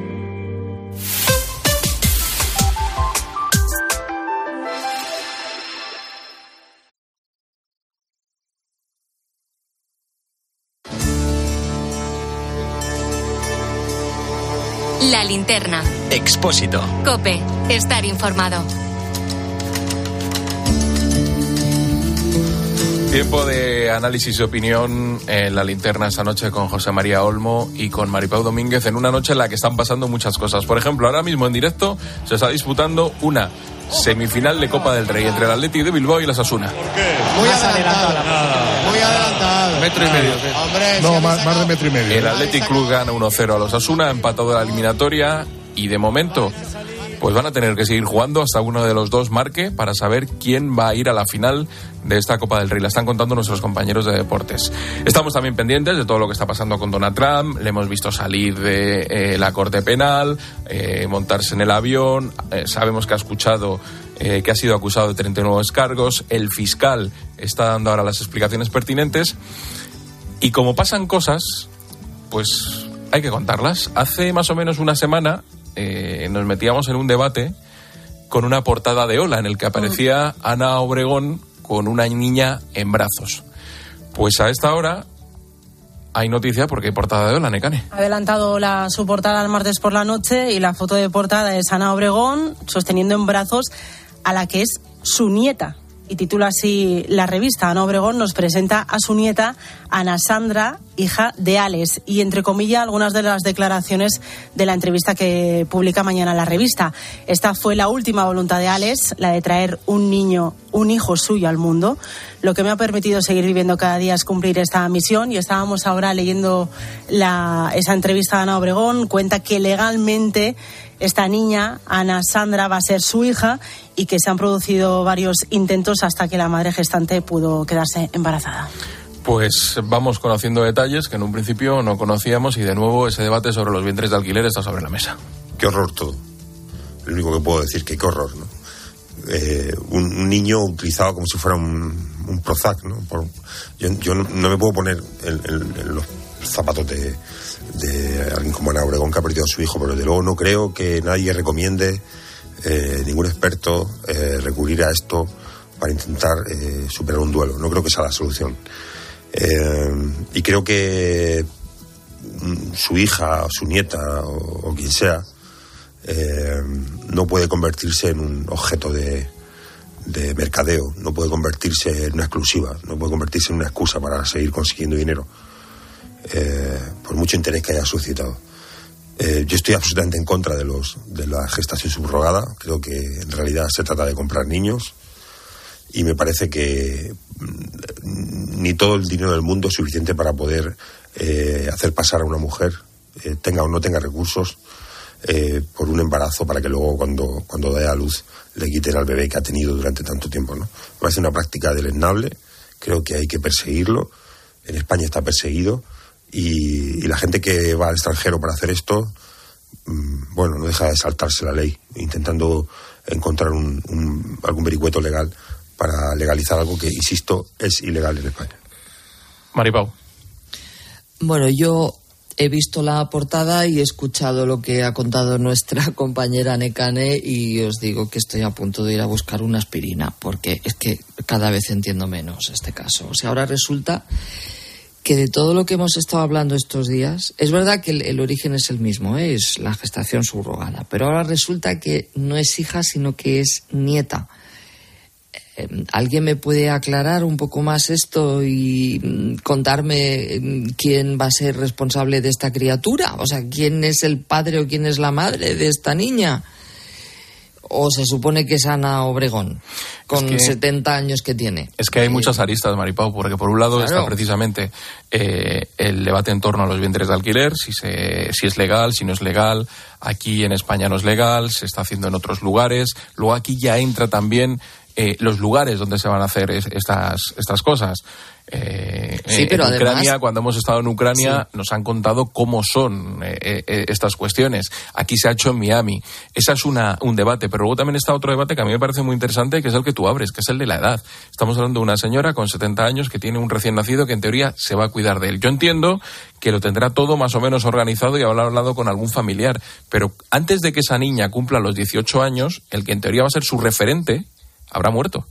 La linterna. Expósito. COPE. Estar informado. Tiempo de análisis y opinión en La Linterna esta noche con José María Olmo y con Maripau Domínguez en una noche en la que están pasando muchas cosas. Por ejemplo, ahora mismo en directo se está disputando una semifinal de Copa del Rey entre el Athletic de Bilbao y el Osasuna. Muy adelantado. Muy adelantado. Metro y medio. Hombre, no, más de metro y medio. El Athletic Club gana 1-0 al Osasuna, empatado de la eliminatoria y de momento pues van a tener que seguir jugando hasta uno de los dos marque para saber quién va a ir a la final de esta Copa del Rey. La están contando nuestros compañeros de deportes. Estamos también pendientes de todo lo que está pasando con Donald Trump. Le hemos visto salir de la Corte Penal, montarse en el avión. Sabemos que ha escuchado que ha sido acusado de 39 cargos. El fiscal está dando ahora las explicaciones pertinentes. Y como pasan cosas, pues hay que contarlas. Hace más o menos una semana nos metíamos en un debate con una portada de Hola en el que aparecía Ana Obregón con una niña en brazos. Pues a esta hora hay noticia porque hay portada de Hola, Nekane. Ha adelantado su portada el martes por la noche y la foto de portada es Ana Obregón sosteniendo en brazos a la que es su nieta. Y titula así la revista. Ana Obregón nos presenta a su nieta, Ana Sandra, hija de Alex. Y entre comillas, algunas de las declaraciones de la entrevista que publica mañana la revista. Esta fue la última voluntad de Alex, la de traer un hijo suyo al mundo. Lo que me ha permitido seguir viviendo cada día es cumplir esta misión. Y estábamos ahora leyendo esa entrevista de Ana Obregón. Cuenta que legalmente esta niña, Ana Sandra, va a ser su hija y que se han producido varios intentos hasta que la madre gestante pudo quedarse embarazada. Pues vamos conociendo detalles que en un principio no conocíamos y de nuevo ese debate sobre los vientres de alquiler está sobre la mesa. Qué horror todo. Lo único que puedo decir es que qué horror, ¿no? Un niño utilizado como si fuera un Prozac, ¿no? Yo no me puedo poner en los zapatos de alguien como Ana Obregón que ha perdido a su hijo, pero desde luego no creo que nadie recomiende, ningún experto, recurrir a esto para intentar superar un duelo. No creo que sea la solución. Y creo que su hija, su nieta o quien sea, no puede convertirse en un objeto de mercadeo, no puede convertirse en una exclusiva, no puede convertirse en una excusa para seguir consiguiendo dinero, por mucho interés que haya suscitado. Yo estoy absolutamente en contra de la gestación subrogada. Creo que en realidad se trata de comprar niños y me parece que ni todo el dinero del mundo es suficiente para poder hacer pasar a una mujer, tenga o no tenga recursos, por un embarazo para que luego cuando dé a luz le quiten al bebé que ha tenido durante tanto tiempo, ¿no? Me parece una práctica deleznable. Creo que hay que perseguirlo. En España está perseguido. Y la gente que va al extranjero para hacer esto, bueno, no deja de saltarse la ley, intentando encontrar algún vericueto legal para legalizar algo que, insisto, es ilegal en España. Maripau. Bueno, yo he visto la portada y he escuchado lo que ha contado nuestra compañera Nekane y os digo que estoy a punto de ir a buscar una aspirina, porque es que cada vez entiendo menos este caso. O sea, ahora resulta que de todo lo que hemos estado hablando estos días, es verdad que el origen es el mismo, es la gestación subrogada, pero ahora resulta que no es hija, sino que es nieta. ¿Alguien me puede aclarar un poco más esto y contarme quién va a ser responsable de esta criatura? O sea, ¿quién es el padre o quién es la madre de esta niña? ¿O se supone que es Ana Obregón, con 70 años que tiene? Es que hay muchas aristas, Maripau, porque por un lado está precisamente el debate en torno a los vientres de alquiler, si es legal, si no es legal. Aquí en España no es legal, se está haciendo en otros lugares. Luego aquí ya entra también los lugares donde se van a hacer estas cosas. Sí, pero en Ucrania, además, cuando hemos estado en Ucrania, sí, nos han contado cómo son estas cuestiones. Aquí se ha hecho en Miami. Ese es un debate, pero luego también está otro debate que a mí me parece muy interesante, que es el que tú abres, que es el de la edad. Estamos hablando de una señora con 70 años que tiene un recién nacido que en teoría se va a cuidar de él. Yo entiendo que lo tendrá todo más o menos organizado y habrá hablado con algún familiar, pero antes de que esa niña cumpla los 18 años, el que en teoría va a ser su referente habrá muerto.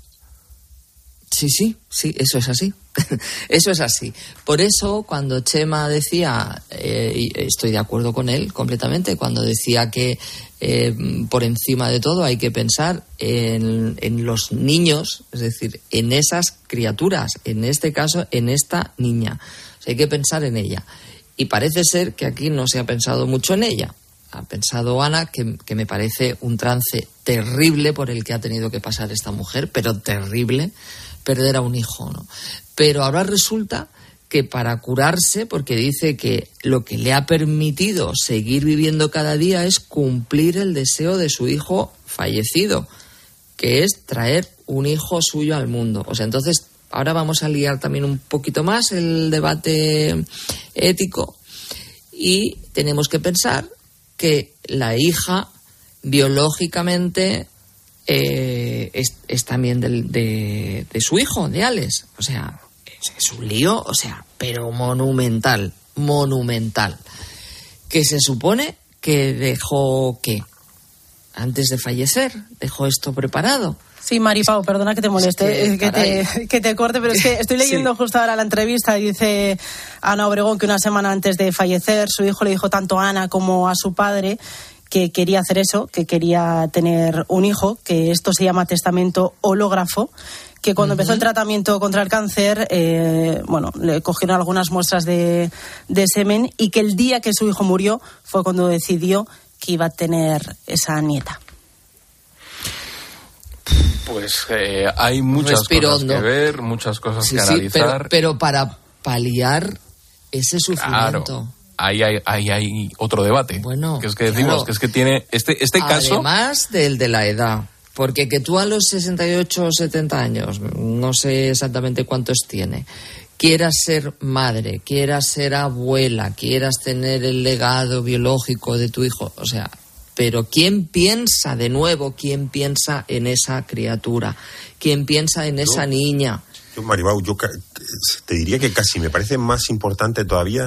Sí, eso es así. Eso es así. Por eso, cuando Chema decía, y estoy de acuerdo con él completamente, cuando decía que por encima de todo hay que pensar en los niños, es decir, en esas criaturas, en este caso, en esta niña. O sea, hay que pensar en ella. Y parece ser que aquí no se ha pensado mucho en ella. Ha pensado Ana, que me parece un trance terrible por el que ha tenido que pasar esta mujer, pero terrible, perder a un hijo, ¿no? Pero ahora resulta que para curarse, porque dice que lo que le ha permitido seguir viviendo cada día es cumplir el deseo de su hijo fallecido, que es traer un hijo suyo al mundo. O sea, entonces ahora vamos a liar también un poquito más el debate ético y tenemos que pensar que la hija biológicamente es también de su hijo, de Alex. O sea, es un lío, o sea, pero monumental. Que se supone que dejó, ¿qué? Antes de fallecer, dejó esto preparado. Sí, Maripau, perdona que te moleste, que te corte, pero es que estoy leyendo justo ahora la entrevista y dice Ana Obregón que una semana antes de fallecer su hijo le dijo tanto a Ana como a su padre que quería hacer eso, que quería tener un hijo, que esto se llama testamento hológrafo, que cuando empezó el tratamiento contra el cáncer, le cogieron algunas muestras de semen y que el día que su hijo murió fue cuando decidió que iba a tener esa nieta. Pues hay muchas cosas que ver, muchas cosas que analizar. Pero para paliar ese sufrimiento... Claro. Ahí hay otro debate. Bueno, que es que decimos que es que tiene este caso. Además del de la edad. Porque que tú a los 68 o 70 años, no sé exactamente cuántos tiene, quieras ser madre, quieras ser abuela, quieras tener el legado biológico de tu hijo, o sea, pero ¿quién piensa en esa criatura? ¿Quién piensa en esa niña? Maribau, yo te diría que casi me parece más importante todavía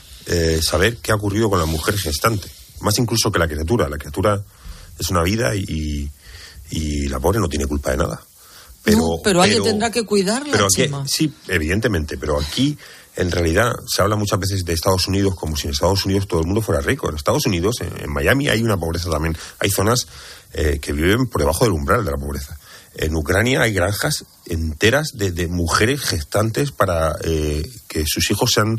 saber qué ha ocurrido con la mujer gestante, más incluso que la criatura. La criatura es una vida y la pobre no tiene culpa de nada. Pero alguien tendrá que cuidarla, pero aquí, Chema. sí, evidentemente, pero aquí en realidad se habla muchas veces de Estados Unidos como si en Estados Unidos todo el mundo fuera rico. En Estados Unidos, en Miami, hay una pobreza también. Hay zonas que viven por debajo del umbral de la pobreza. En Ucrania hay granjas enteras de mujeres gestantes para que sus hijos sean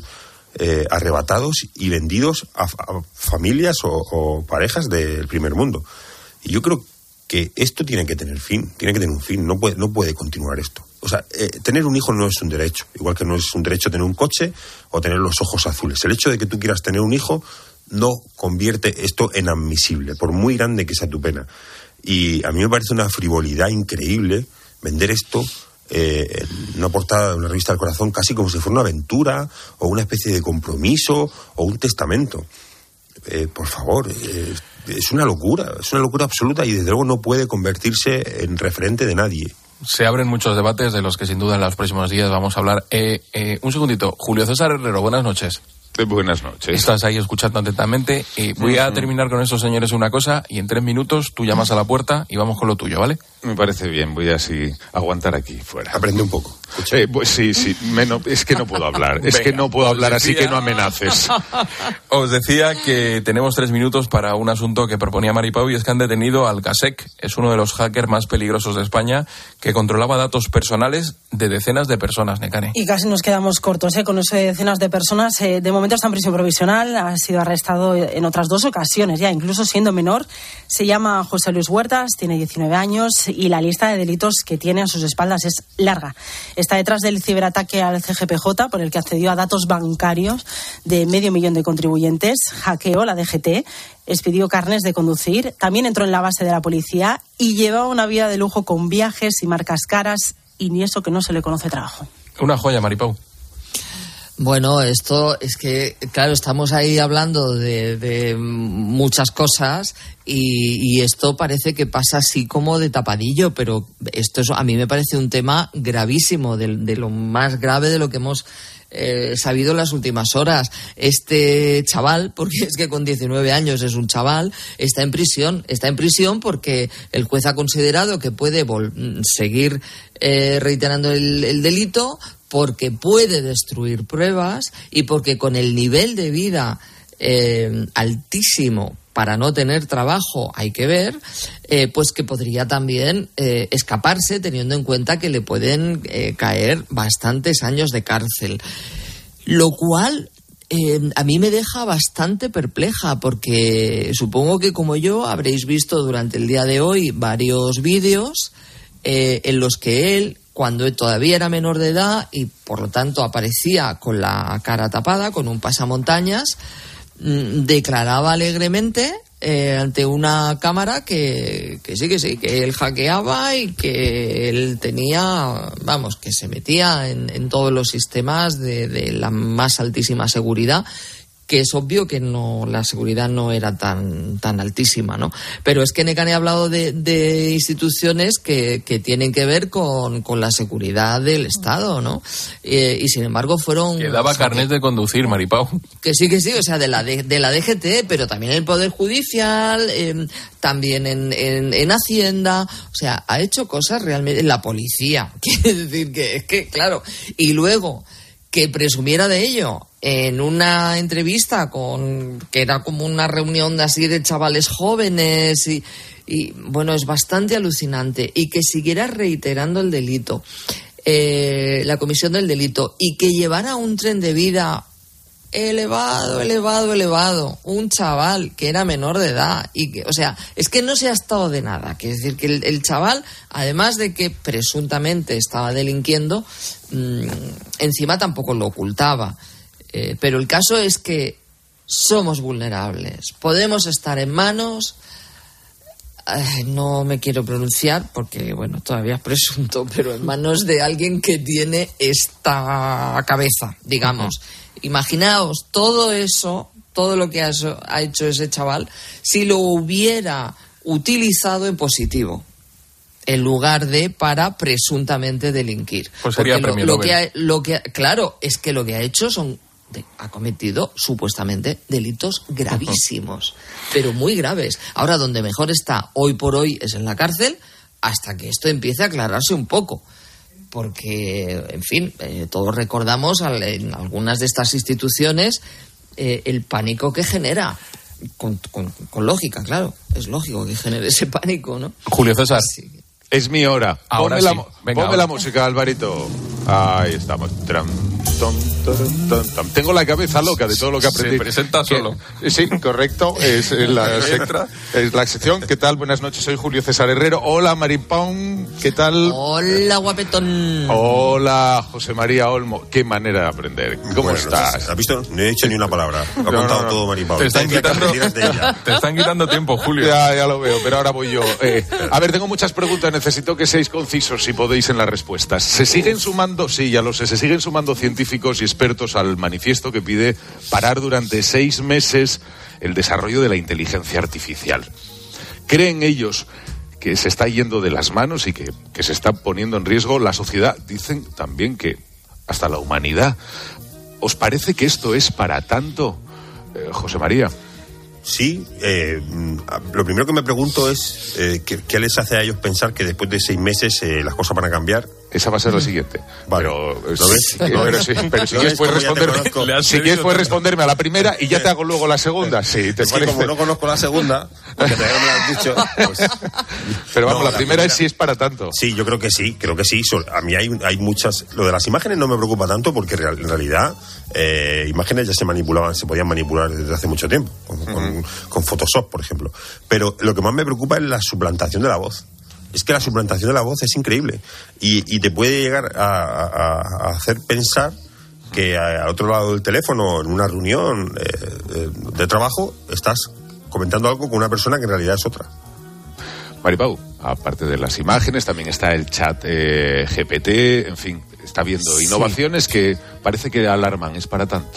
arrebatados y vendidos a familias o parejas del primer mundo. Y yo creo que esto tiene que tener un fin, no puede continuar esto. O sea, tener un hijo no es un derecho, igual que no es un derecho tener un coche o tener los ojos azules. El hecho de que tú quieras tener un hijo no convierte esto en admisible, por muy grande que sea tu pena. Y a mí me parece una frivolidad increíble vender esto en una portada de una revista del Corazón casi como si fuera una aventura o una especie de compromiso o un testamento. Por favor, es una locura absoluta y desde luego no puede convertirse en referente de nadie. Se abren muchos debates de los que sin duda en los próximos días vamos a hablar. Un segundito, Julio César Herrero, buenas noches. Buenas noches. Estás ahí escuchando atentamente. Voy a terminar con estos señores una cosa y en 3 minutos tú llamas a la puerta y vamos con lo tuyo, ¿vale? Me parece bien, voy a así aguantar aquí fuera. Aprende un poco. Pues sí, es que no puedo hablar. Es que no puedo hablar, así que no amenaces. Os decía que tenemos 3 minutos para un asunto que proponía Maripau y es que han detenido al Kasek. Es uno de los hackers más peligrosos de España que controlaba datos personales de decenas de personas, Nekane. Y casi nos quedamos cortos con eso de decenas de personas. De momento está en prisión provisional, ha sido arrestado en otras 2 ocasiones ya, incluso siendo menor. Se llama José Luis Huertas, tiene 19 años y la lista de delitos que tiene a sus espaldas es larga. Está detrás del ciberataque al CGPJ, por el que accedió a datos bancarios de 500.000 de contribuyentes, hackeó la DGT, expidió carnes de conducir, también entró en la base de la policía y llevaba una vida de lujo con viajes y marcas caras y ni eso que no se le conoce trabajo. Una joya, Maripau. Bueno, esto es que, claro, estamos ahí hablando de muchas cosas y esto parece que pasa así como de tapadillo, pero esto a mí me parece un tema gravísimo, de lo más grave de lo que hemos sabido en las últimas horas. Este chaval, porque es que con 19 años es un chaval, está en prisión porque el juez ha considerado que puede seguir reiterando el delito, porque puede destruir pruebas y porque con el nivel de vida altísimo para no tener trabajo, hay que ver, pues que podría también escaparse, teniendo en cuenta que le pueden caer bastantes años de cárcel. Lo cual a mí me deja bastante perpleja, porque supongo que como yo habréis visto durante el día de hoy varios vídeos en los que él cuando todavía era menor de edad y por lo tanto aparecía con la cara tapada, con un pasamontañas, declaraba alegremente ante una cámara que sí, que él hackeaba y que él tenía, vamos, que se metía en todos los sistemas de la más altísima seguridad, que es obvio que no, la seguridad no era tan altísima, ¿no? Pero es que Nekane ha hablado de instituciones que tienen que ver con la seguridad del Estado, ¿no? Y sin embargo fueron... Que daba carnet de conducir, Maripau. Que sí, o sea, de la DGT, pero también el Poder Judicial, también en Hacienda, o sea, ha hecho cosas realmente... En la policía, quiere decir que es que, claro, y luego que presumiera de ello en una entrevista que era como una reunión así de chavales jóvenes y bueno, es bastante alucinante, y que siguiera reiterando el delito, la comisión del delito, y que llevara un tren de vida elevado, un chaval que era menor de edad, y que, o sea, es que no se ha estado de nada, quiere decir que el chaval, además de que presuntamente estaba delinquiendo, encima tampoco lo ocultaba. Pero el caso es que somos vulnerables. Podemos estar en manos... no me quiero pronunciar porque, bueno, todavía es presunto, pero en manos de alguien que tiene esta cabeza, digamos. Imaginaos todo eso, todo lo que ha hecho ese chaval, si lo hubiera utilizado en positivo, en lugar de para presuntamente delinquir. Pues sería premio Nobel. Claro, es que lo que ha hecho ha cometido supuestamente delitos gravísimos, pero muy graves. Ahora, donde mejor está hoy por hoy es en la cárcel, hasta que esto empiece a aclararse un poco. Porque, en fin, todos recordamos en algunas de estas instituciones el pánico que genera. Con lógica, claro. Es lógico que genere ese pánico, ¿no? Julio César. Sí. Es mi hora. Ahora Ponme la música, Alvarito. Ahí estamos. Tengo la cabeza loca de todo lo que aprendí. Se presenta solo. Sí, correcto. Es la sección. ¿Qué tal? Buenas noches, soy Julio César Herrero. Hola, Maripau. ¿Qué tal? Hola, guapetón. Hola, José María Olmo. Qué manera de aprender. ¿Cómo estás? ¿Has visto? No he dicho ni una palabra. Ha contado todo Maripau. Te están quitando tiempo, Julio. Ya lo veo, pero ahora voy yo. A ver, tengo muchas preguntas. Necesito que seáis concisos, si podéis, en las respuestas. Se siguen sumando científicos y expertos al manifiesto que pide parar durante 6 meses el desarrollo de la inteligencia artificial. ¿Creen ellos que se está yendo de las manos y que se está poniendo en riesgo la sociedad? Dicen también que hasta la humanidad. ¿Os parece que esto es para tanto, José María? Sí, lo primero que me pregunto es ¿qué les hace a ellos pensar que después de 6 meses las cosas van a cambiar? Esa va a ser la siguiente. Vale. Pero si quieres puedes responderme a la primera y ya te hago luego la segunda. Sí, ¿te parece? Como no conozco la segunda, porque todavía no me la has dicho. Pues... Pero vamos, la primera es si es para tanto. Sí, yo creo que sí. A mí hay muchas... Lo de las imágenes no me preocupa tanto porque en realidad imágenes ya se podían manipular desde hace mucho tiempo. Con Photoshop, por ejemplo. Pero lo que más me preocupa es la suplantación de la voz. Es que la suplantación de la voz es increíble y te puede llegar a hacer pensar que al otro lado del teléfono, en una reunión de trabajo, estás comentando algo con una persona que en realidad es otra. Maripau, aparte de las imágenes, también está el chat GPT, en fin, está habiendo innovaciones que parece que alarman. ¿Es para tanto?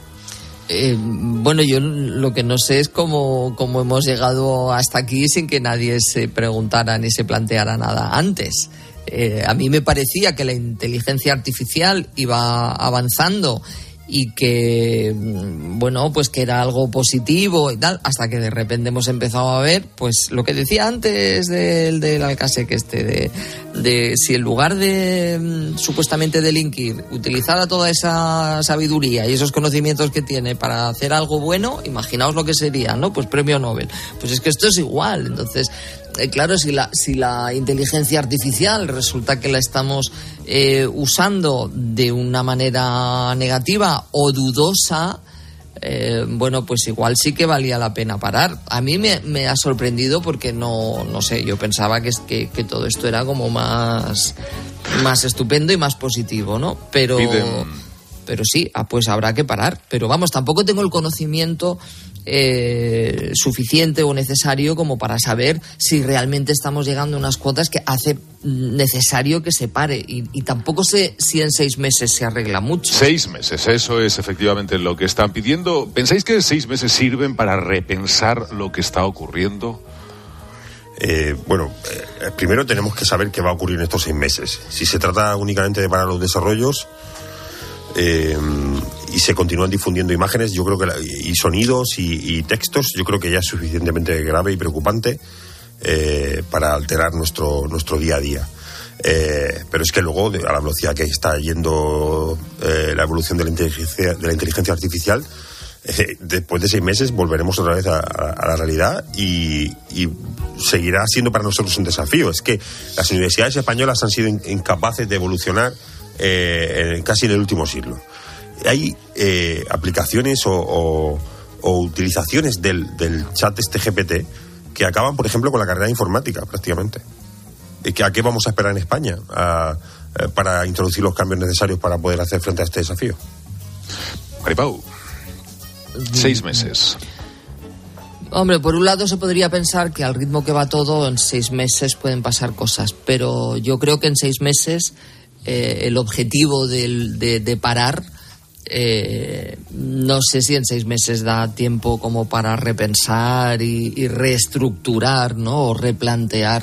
Bueno, yo lo que no sé es cómo hemos llegado hasta aquí sin que nadie se preguntara ni se planteara nada antes. A mí me parecía que la inteligencia artificial iba avanzando y que, bueno, pues que era algo positivo y tal, hasta que de repente hemos empezado a ver, pues lo que decía antes del Alcasec de si en lugar de supuestamente delinquir, utilizara toda esa sabiduría y esos conocimientos que tiene para hacer algo bueno, imaginaos lo que sería, ¿no? Pues premio Nobel. Pues es que esto es igual, entonces... Claro, si la inteligencia artificial resulta que la estamos usando de una manera negativa o dudosa, bueno, pues igual sí que valía la pena parar. A mí me ha sorprendido porque no sé, yo pensaba que todo esto era como más más estupendo y más positivo, ¿no? Pero sí, pues habrá que parar. Pero vamos, tampoco tengo el conocimiento suficiente o necesario como para saber si realmente estamos llegando a unas cuotas que hace necesario que se pare. Y tampoco sé si en 6 meses se arregla mucho. 6 meses, eso es efectivamente lo que están pidiendo. ¿Pensáis que 6 meses sirven para repensar lo que está ocurriendo? Primero tenemos que saber qué va a ocurrir en estos 6 meses. Si se trata únicamente de parar los desarrollos y se continúan difundiendo imágenes, yo creo que y sonidos y textos, yo creo que ya es suficientemente grave y preocupante para alterar nuestro día a día. Pero es que luego, a la velocidad que está yendo la evolución de la inteligencia artificial, después de 6 meses volveremos otra vez a la realidad y seguirá siendo para nosotros un desafío. Es que las universidades españolas han sido incapaces de evolucionar casi en el último siglo. Hay aplicaciones o utilizaciones del chat GPT que acaban, por ejemplo, con la carrera de informática prácticamente. ¿A qué vamos a esperar en España para introducir los cambios necesarios para poder hacer frente a este desafío? Maripau, 6 meses. Hombre, por un lado se podría pensar que al ritmo que va todo, en 6 meses pueden pasar cosas, pero yo creo que en 6 meses el objetivo de parar, no sé si en 6 meses da tiempo como para repensar y reestructurar, ¿no? O replantear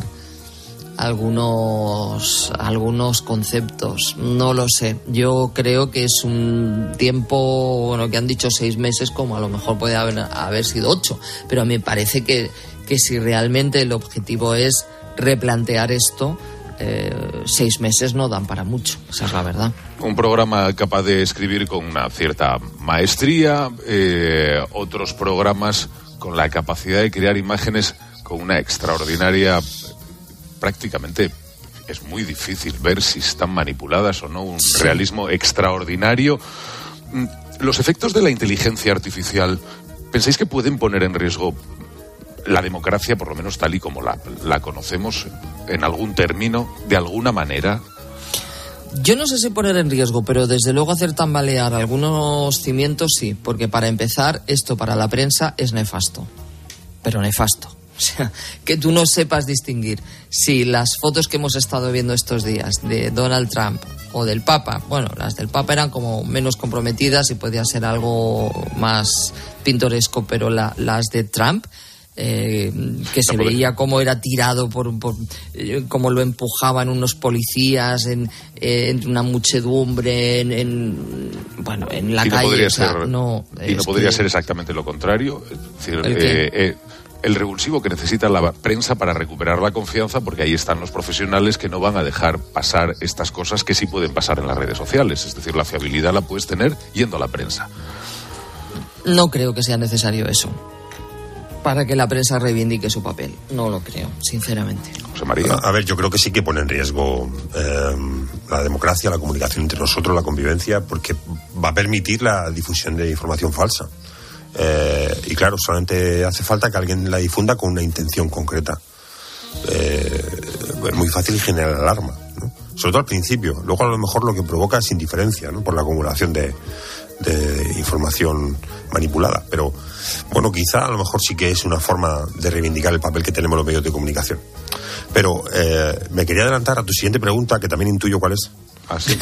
algunos conceptos. No lo sé. Yo creo que es un tiempo, bueno, que han dicho 6 meses, como a lo mejor puede haber sido 8, pero me parece que si realmente el objetivo es replantear esto, 6 meses no dan para mucho, esa es la verdad. Un programa capaz de escribir con una cierta maestría, otros programas con la capacidad de crear imágenes con una extraordinaria, prácticamente es muy difícil ver si están manipuladas o no, un realismo extraordinario. Los efectos de la inteligencia artificial, ¿pensáis que pueden poner en riesgo la democracia, por lo menos tal y como la conocemos, en algún término, de alguna manera? Yo no sé si poner en riesgo, pero desde luego hacer tambalear algunos cimientos sí, porque para empezar, esto para la prensa es nefasto, pero nefasto. O sea, que tú no sepas distinguir si las fotos que hemos estado viendo estos días de Donald Trump o del Papa, bueno, las del Papa eran como menos comprometidas y podía ser algo más pintoresco, pero las de Trump, que se veía cómo era tirado por cómo lo empujaban unos policías en una muchedumbre en la y no calle, podría o sea, ser, no podría ser exactamente lo contrario, es decir, el revulsivo que necesita la prensa para recuperar la confianza, porque ahí están los profesionales que no van a dejar pasar estas cosas que sí pueden pasar en las redes sociales. Es decir, la fiabilidad la puedes tener yendo a la prensa. No creo que sea necesario eso para que la prensa reivindique su papel. No lo creo, sinceramente. José María. A ver, yo creo que sí que pone en riesgo la democracia, la comunicación entre nosotros, la convivencia, porque va a permitir la difusión de información falsa. Y claro, solamente hace falta que alguien la difunda con una intención concreta. Es muy fácil generar alarma, ¿no? Sobre todo al principio. Luego a lo mejor lo que provoca es indiferencia, ¿no? Por la acumulación de información manipulada. Pero bueno, quizá a lo mejor sí que es una forma de reivindicar el papel que tenemos los medios de comunicación. Pero me quería adelantar a tu siguiente pregunta, que también intuyo cuál es. ¿Ah, sí?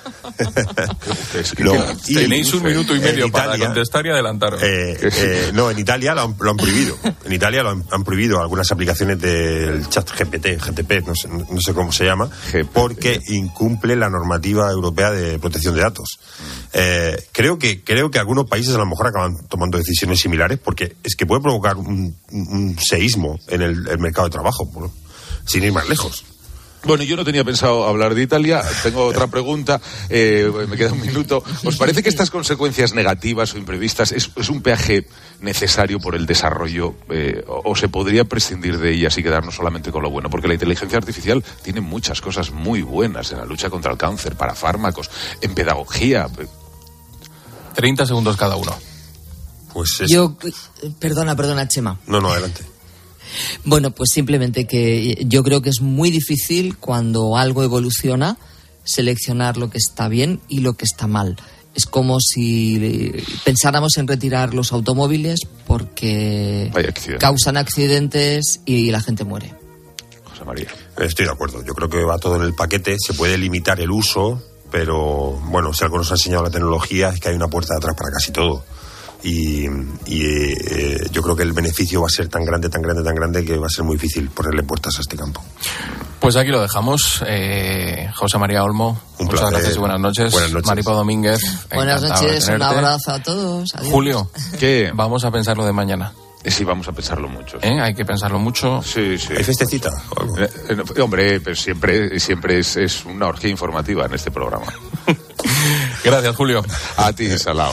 No, tenéis 1 minuto y medio para contestar y adelantaros. No, en Italia lo han prohibido. En Italia han prohibido algunas aplicaciones del chat GTP, no sé cómo se llama, porque incumple la normativa europea de protección de datos. Creo que algunos países a lo mejor acaban tomando decisiones similares, porque es que puede provocar un seísmo en el mercado de trabajo, sin ir más lejos. Bueno, yo no tenía pensado hablar de Italia. Tengo otra pregunta. Me queda 1 minuto. ¿Os parece que estas consecuencias negativas o imprevistas es un peaje necesario por el desarrollo o se podría prescindir de ellas y quedarnos solamente con lo bueno? Porque la inteligencia artificial tiene muchas cosas muy buenas en la lucha contra el cáncer, para fármacos, en pedagogía. 30 segundos cada uno. Pues Perdona, Chema. No, adelante. Bueno, pues simplemente que yo creo que es muy difícil cuando algo evoluciona seleccionar lo que está bien y lo que está mal. Es como si pensáramos en retirar los automóviles porque causan accidentes y la gente muere. José María. Estoy de acuerdo. Yo creo que va todo en el paquete. Se puede limitar el uso, pero bueno, si algo nos ha enseñado la tecnología es que hay una puerta de atrás para casi todo. Y yo creo que el beneficio va a ser tan grande que va a ser muy difícil ponerle puertas a este campo. Pues aquí lo dejamos. José María Olmo, muchas gracias y buenas noches. Maripaz Domínguez. Buenas noches, un abrazo a todos. Adiós. Julio, ¿qué? Vamos a pensar lo de mañana. Sí, vamos a pensarlo mucho. Hay que pensarlo mucho. Sí. ¿Hay festecita? Hombre, pero siempre es una orgía informativa en este programa. Gracias, Julio. A ti, Salao.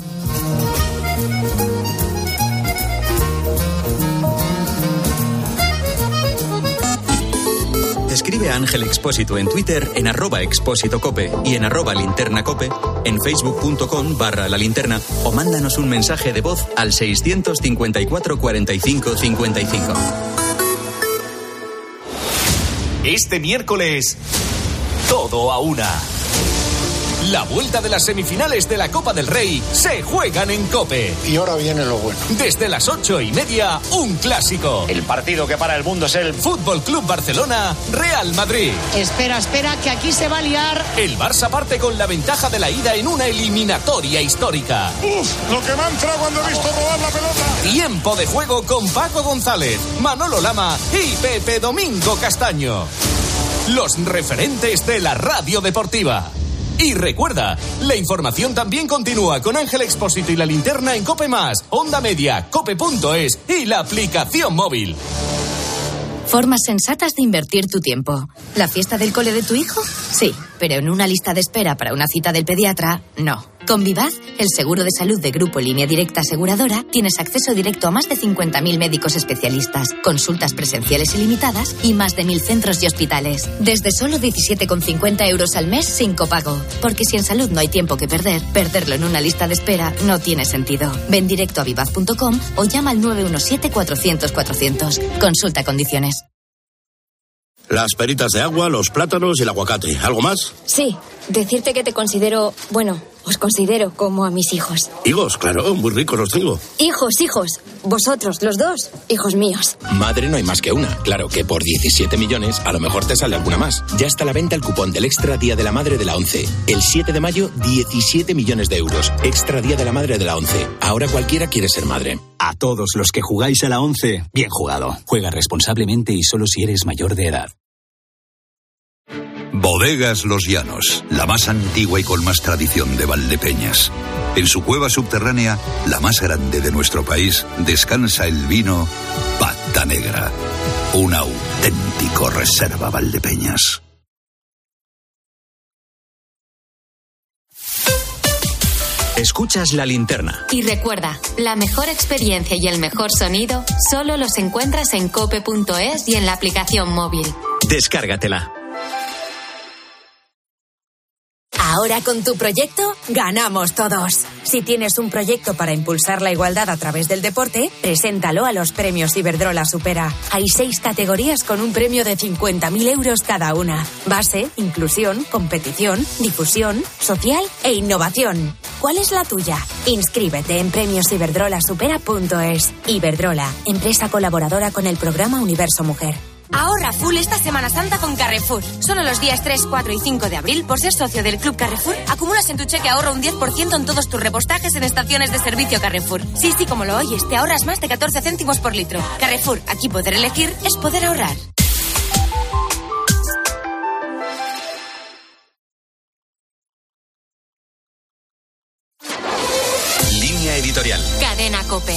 Escribe a Ángel Expósito en Twitter en @expósitocope y en @linternacope, en facebook.com/la linterna o mándanos un mensaje de voz al 654 45 55. Este miércoles, todo a una. La vuelta de las semifinales de la Copa del Rey se juegan en COPE. Y ahora viene lo bueno. Desde las 8:30, un clásico. El partido que para el mundo es el Fútbol Club Barcelona, Real Madrid. Espera, que aquí se va a liar. El Barça parte con la ventaja de la ida en una eliminatoria histórica. ¡Uf! Lo que me ha entrado cuando he visto robar la pelota. Tiempo de juego con Paco González, Manolo Lama y Pepe Domingo Castaño. Los referentes de la radio deportiva. Y recuerda, la información también continúa con Ángel Expósito y la linterna en COPE+, Onda Media, cope.es y la aplicación móvil. Formas sensatas de invertir tu tiempo. ¿La fiesta del cole de tu hijo? Sí, pero en una lista de espera para una cita del pediatra, no. Con Vivaz, el seguro de salud de Grupo Línea Directa Aseguradora, tienes acceso directo a más de 50.000 médicos especialistas, consultas presenciales ilimitadas y más de 1.000 centros y hospitales. Desde solo 17,50 euros al mes sin copago. Porque si en salud no hay tiempo que perder, perderlo en una lista de espera no tiene sentido. Ven directo a vivaz.com o llama al 917-400-400. Consulta condiciones. Las peritas de agua, los plátanos y el aguacate. ¿Algo más? Sí, decirte que te considero, os considero como a mis hijos. Higos, claro, muy ricos los tengo. Hijos. Vosotros, los dos, hijos míos. Madre no hay más que una. Claro que por 17 millones a lo mejor te sale alguna más. Ya está a la venta el cupón del Extra Día de la Madre de la ONCE. El 7 de mayo, 17 millones de euros. Extra Día de la Madre de la ONCE. Ahora cualquiera quiere ser madre. A todos los que jugáis a la ONCE, bien jugado. Juega responsablemente y solo si eres mayor de edad. Bodegas Los Llanos, la más antigua y con más tradición de Valdepeñas. En su cueva subterránea, la más grande de nuestro país, descansa el vino Pata Negra, un auténtico reserva Valdepeñas. Escuchas La Linterna. Y recuerda, la mejor experiencia y el mejor sonido solo los encuentras en cope.es y en la aplicación móvil. Descárgatela. Ahora con tu proyecto, ganamos todos. Si tienes un proyecto para impulsar la igualdad a través del deporte, preséntalo a los premios Iberdrola Supera. Hay 6 categorías con un premio de 50.000 euros cada una. Base, inclusión, competición, difusión, social e innovación. ¿Cuál es la tuya? Inscríbete en premiosiberdrolasupera.es. Iberdrola, empresa colaboradora con el programa Universo Mujer. Ahorra full esta Semana Santa con Carrefour. Solo los días 3, 4 y 5 de abril, por ser socio del Club Carrefour, acumulas en tu cheque ahorro un 10% en todos tus repostajes en estaciones de servicio Carrefour. Sí, como lo oyes, te ahorras más de 14 céntimos por litro. Carrefour, aquí poder elegir es poder ahorrar. Línea editorial. Cadena COPE.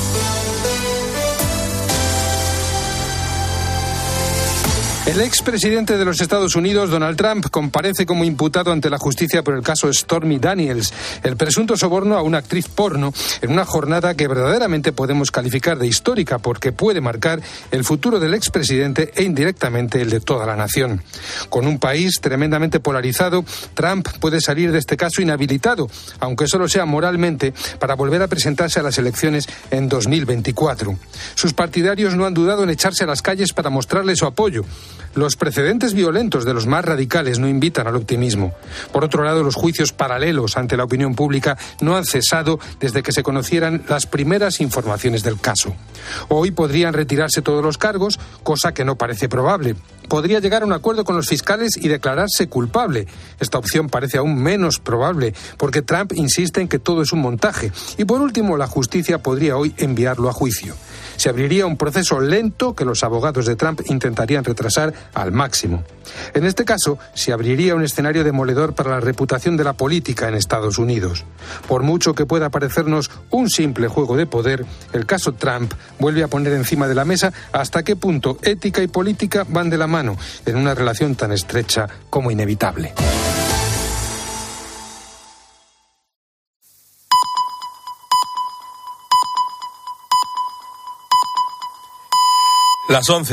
El expresidente de los Estados Unidos, Donald Trump, comparece como imputado ante la justicia por el caso Stormy Daniels, el presunto soborno a una actriz porno, en una jornada que verdaderamente podemos calificar de histórica porque puede marcar el futuro del expresidente e indirectamente el de toda la nación. Con un país tremendamente polarizado, Trump puede salir de este caso inhabilitado, aunque solo sea moralmente, para volver a presentarse a las elecciones en 2024. Sus partidarios no han dudado en echarse a las calles para mostrarle su apoyo. Los precedentes violentos de los más radicales no invitan al optimismo. Por otro lado, los juicios paralelos ante la opinión pública no han cesado desde que se conocieran las primeras informaciones del caso. Hoy podrían retirarse todos los cargos, cosa que no parece probable. Podría llegar a un acuerdo con los fiscales y declararse culpable. Esta opción parece aún menos probable, porque Trump insiste en que todo es un montaje. Y por último, la justicia podría hoy enviarlo a juicio. Se abriría un proceso lento que los abogados de Trump intentarían retrasar al máximo. En este caso, se abriría un escenario demoledor para la reputación de la política en Estados Unidos. Por mucho que pueda parecernos un simple juego de poder, el caso Trump vuelve a poner encima de la mesa hasta qué punto ética y política van de la mano en una relación tan estrecha como inevitable. Las 11.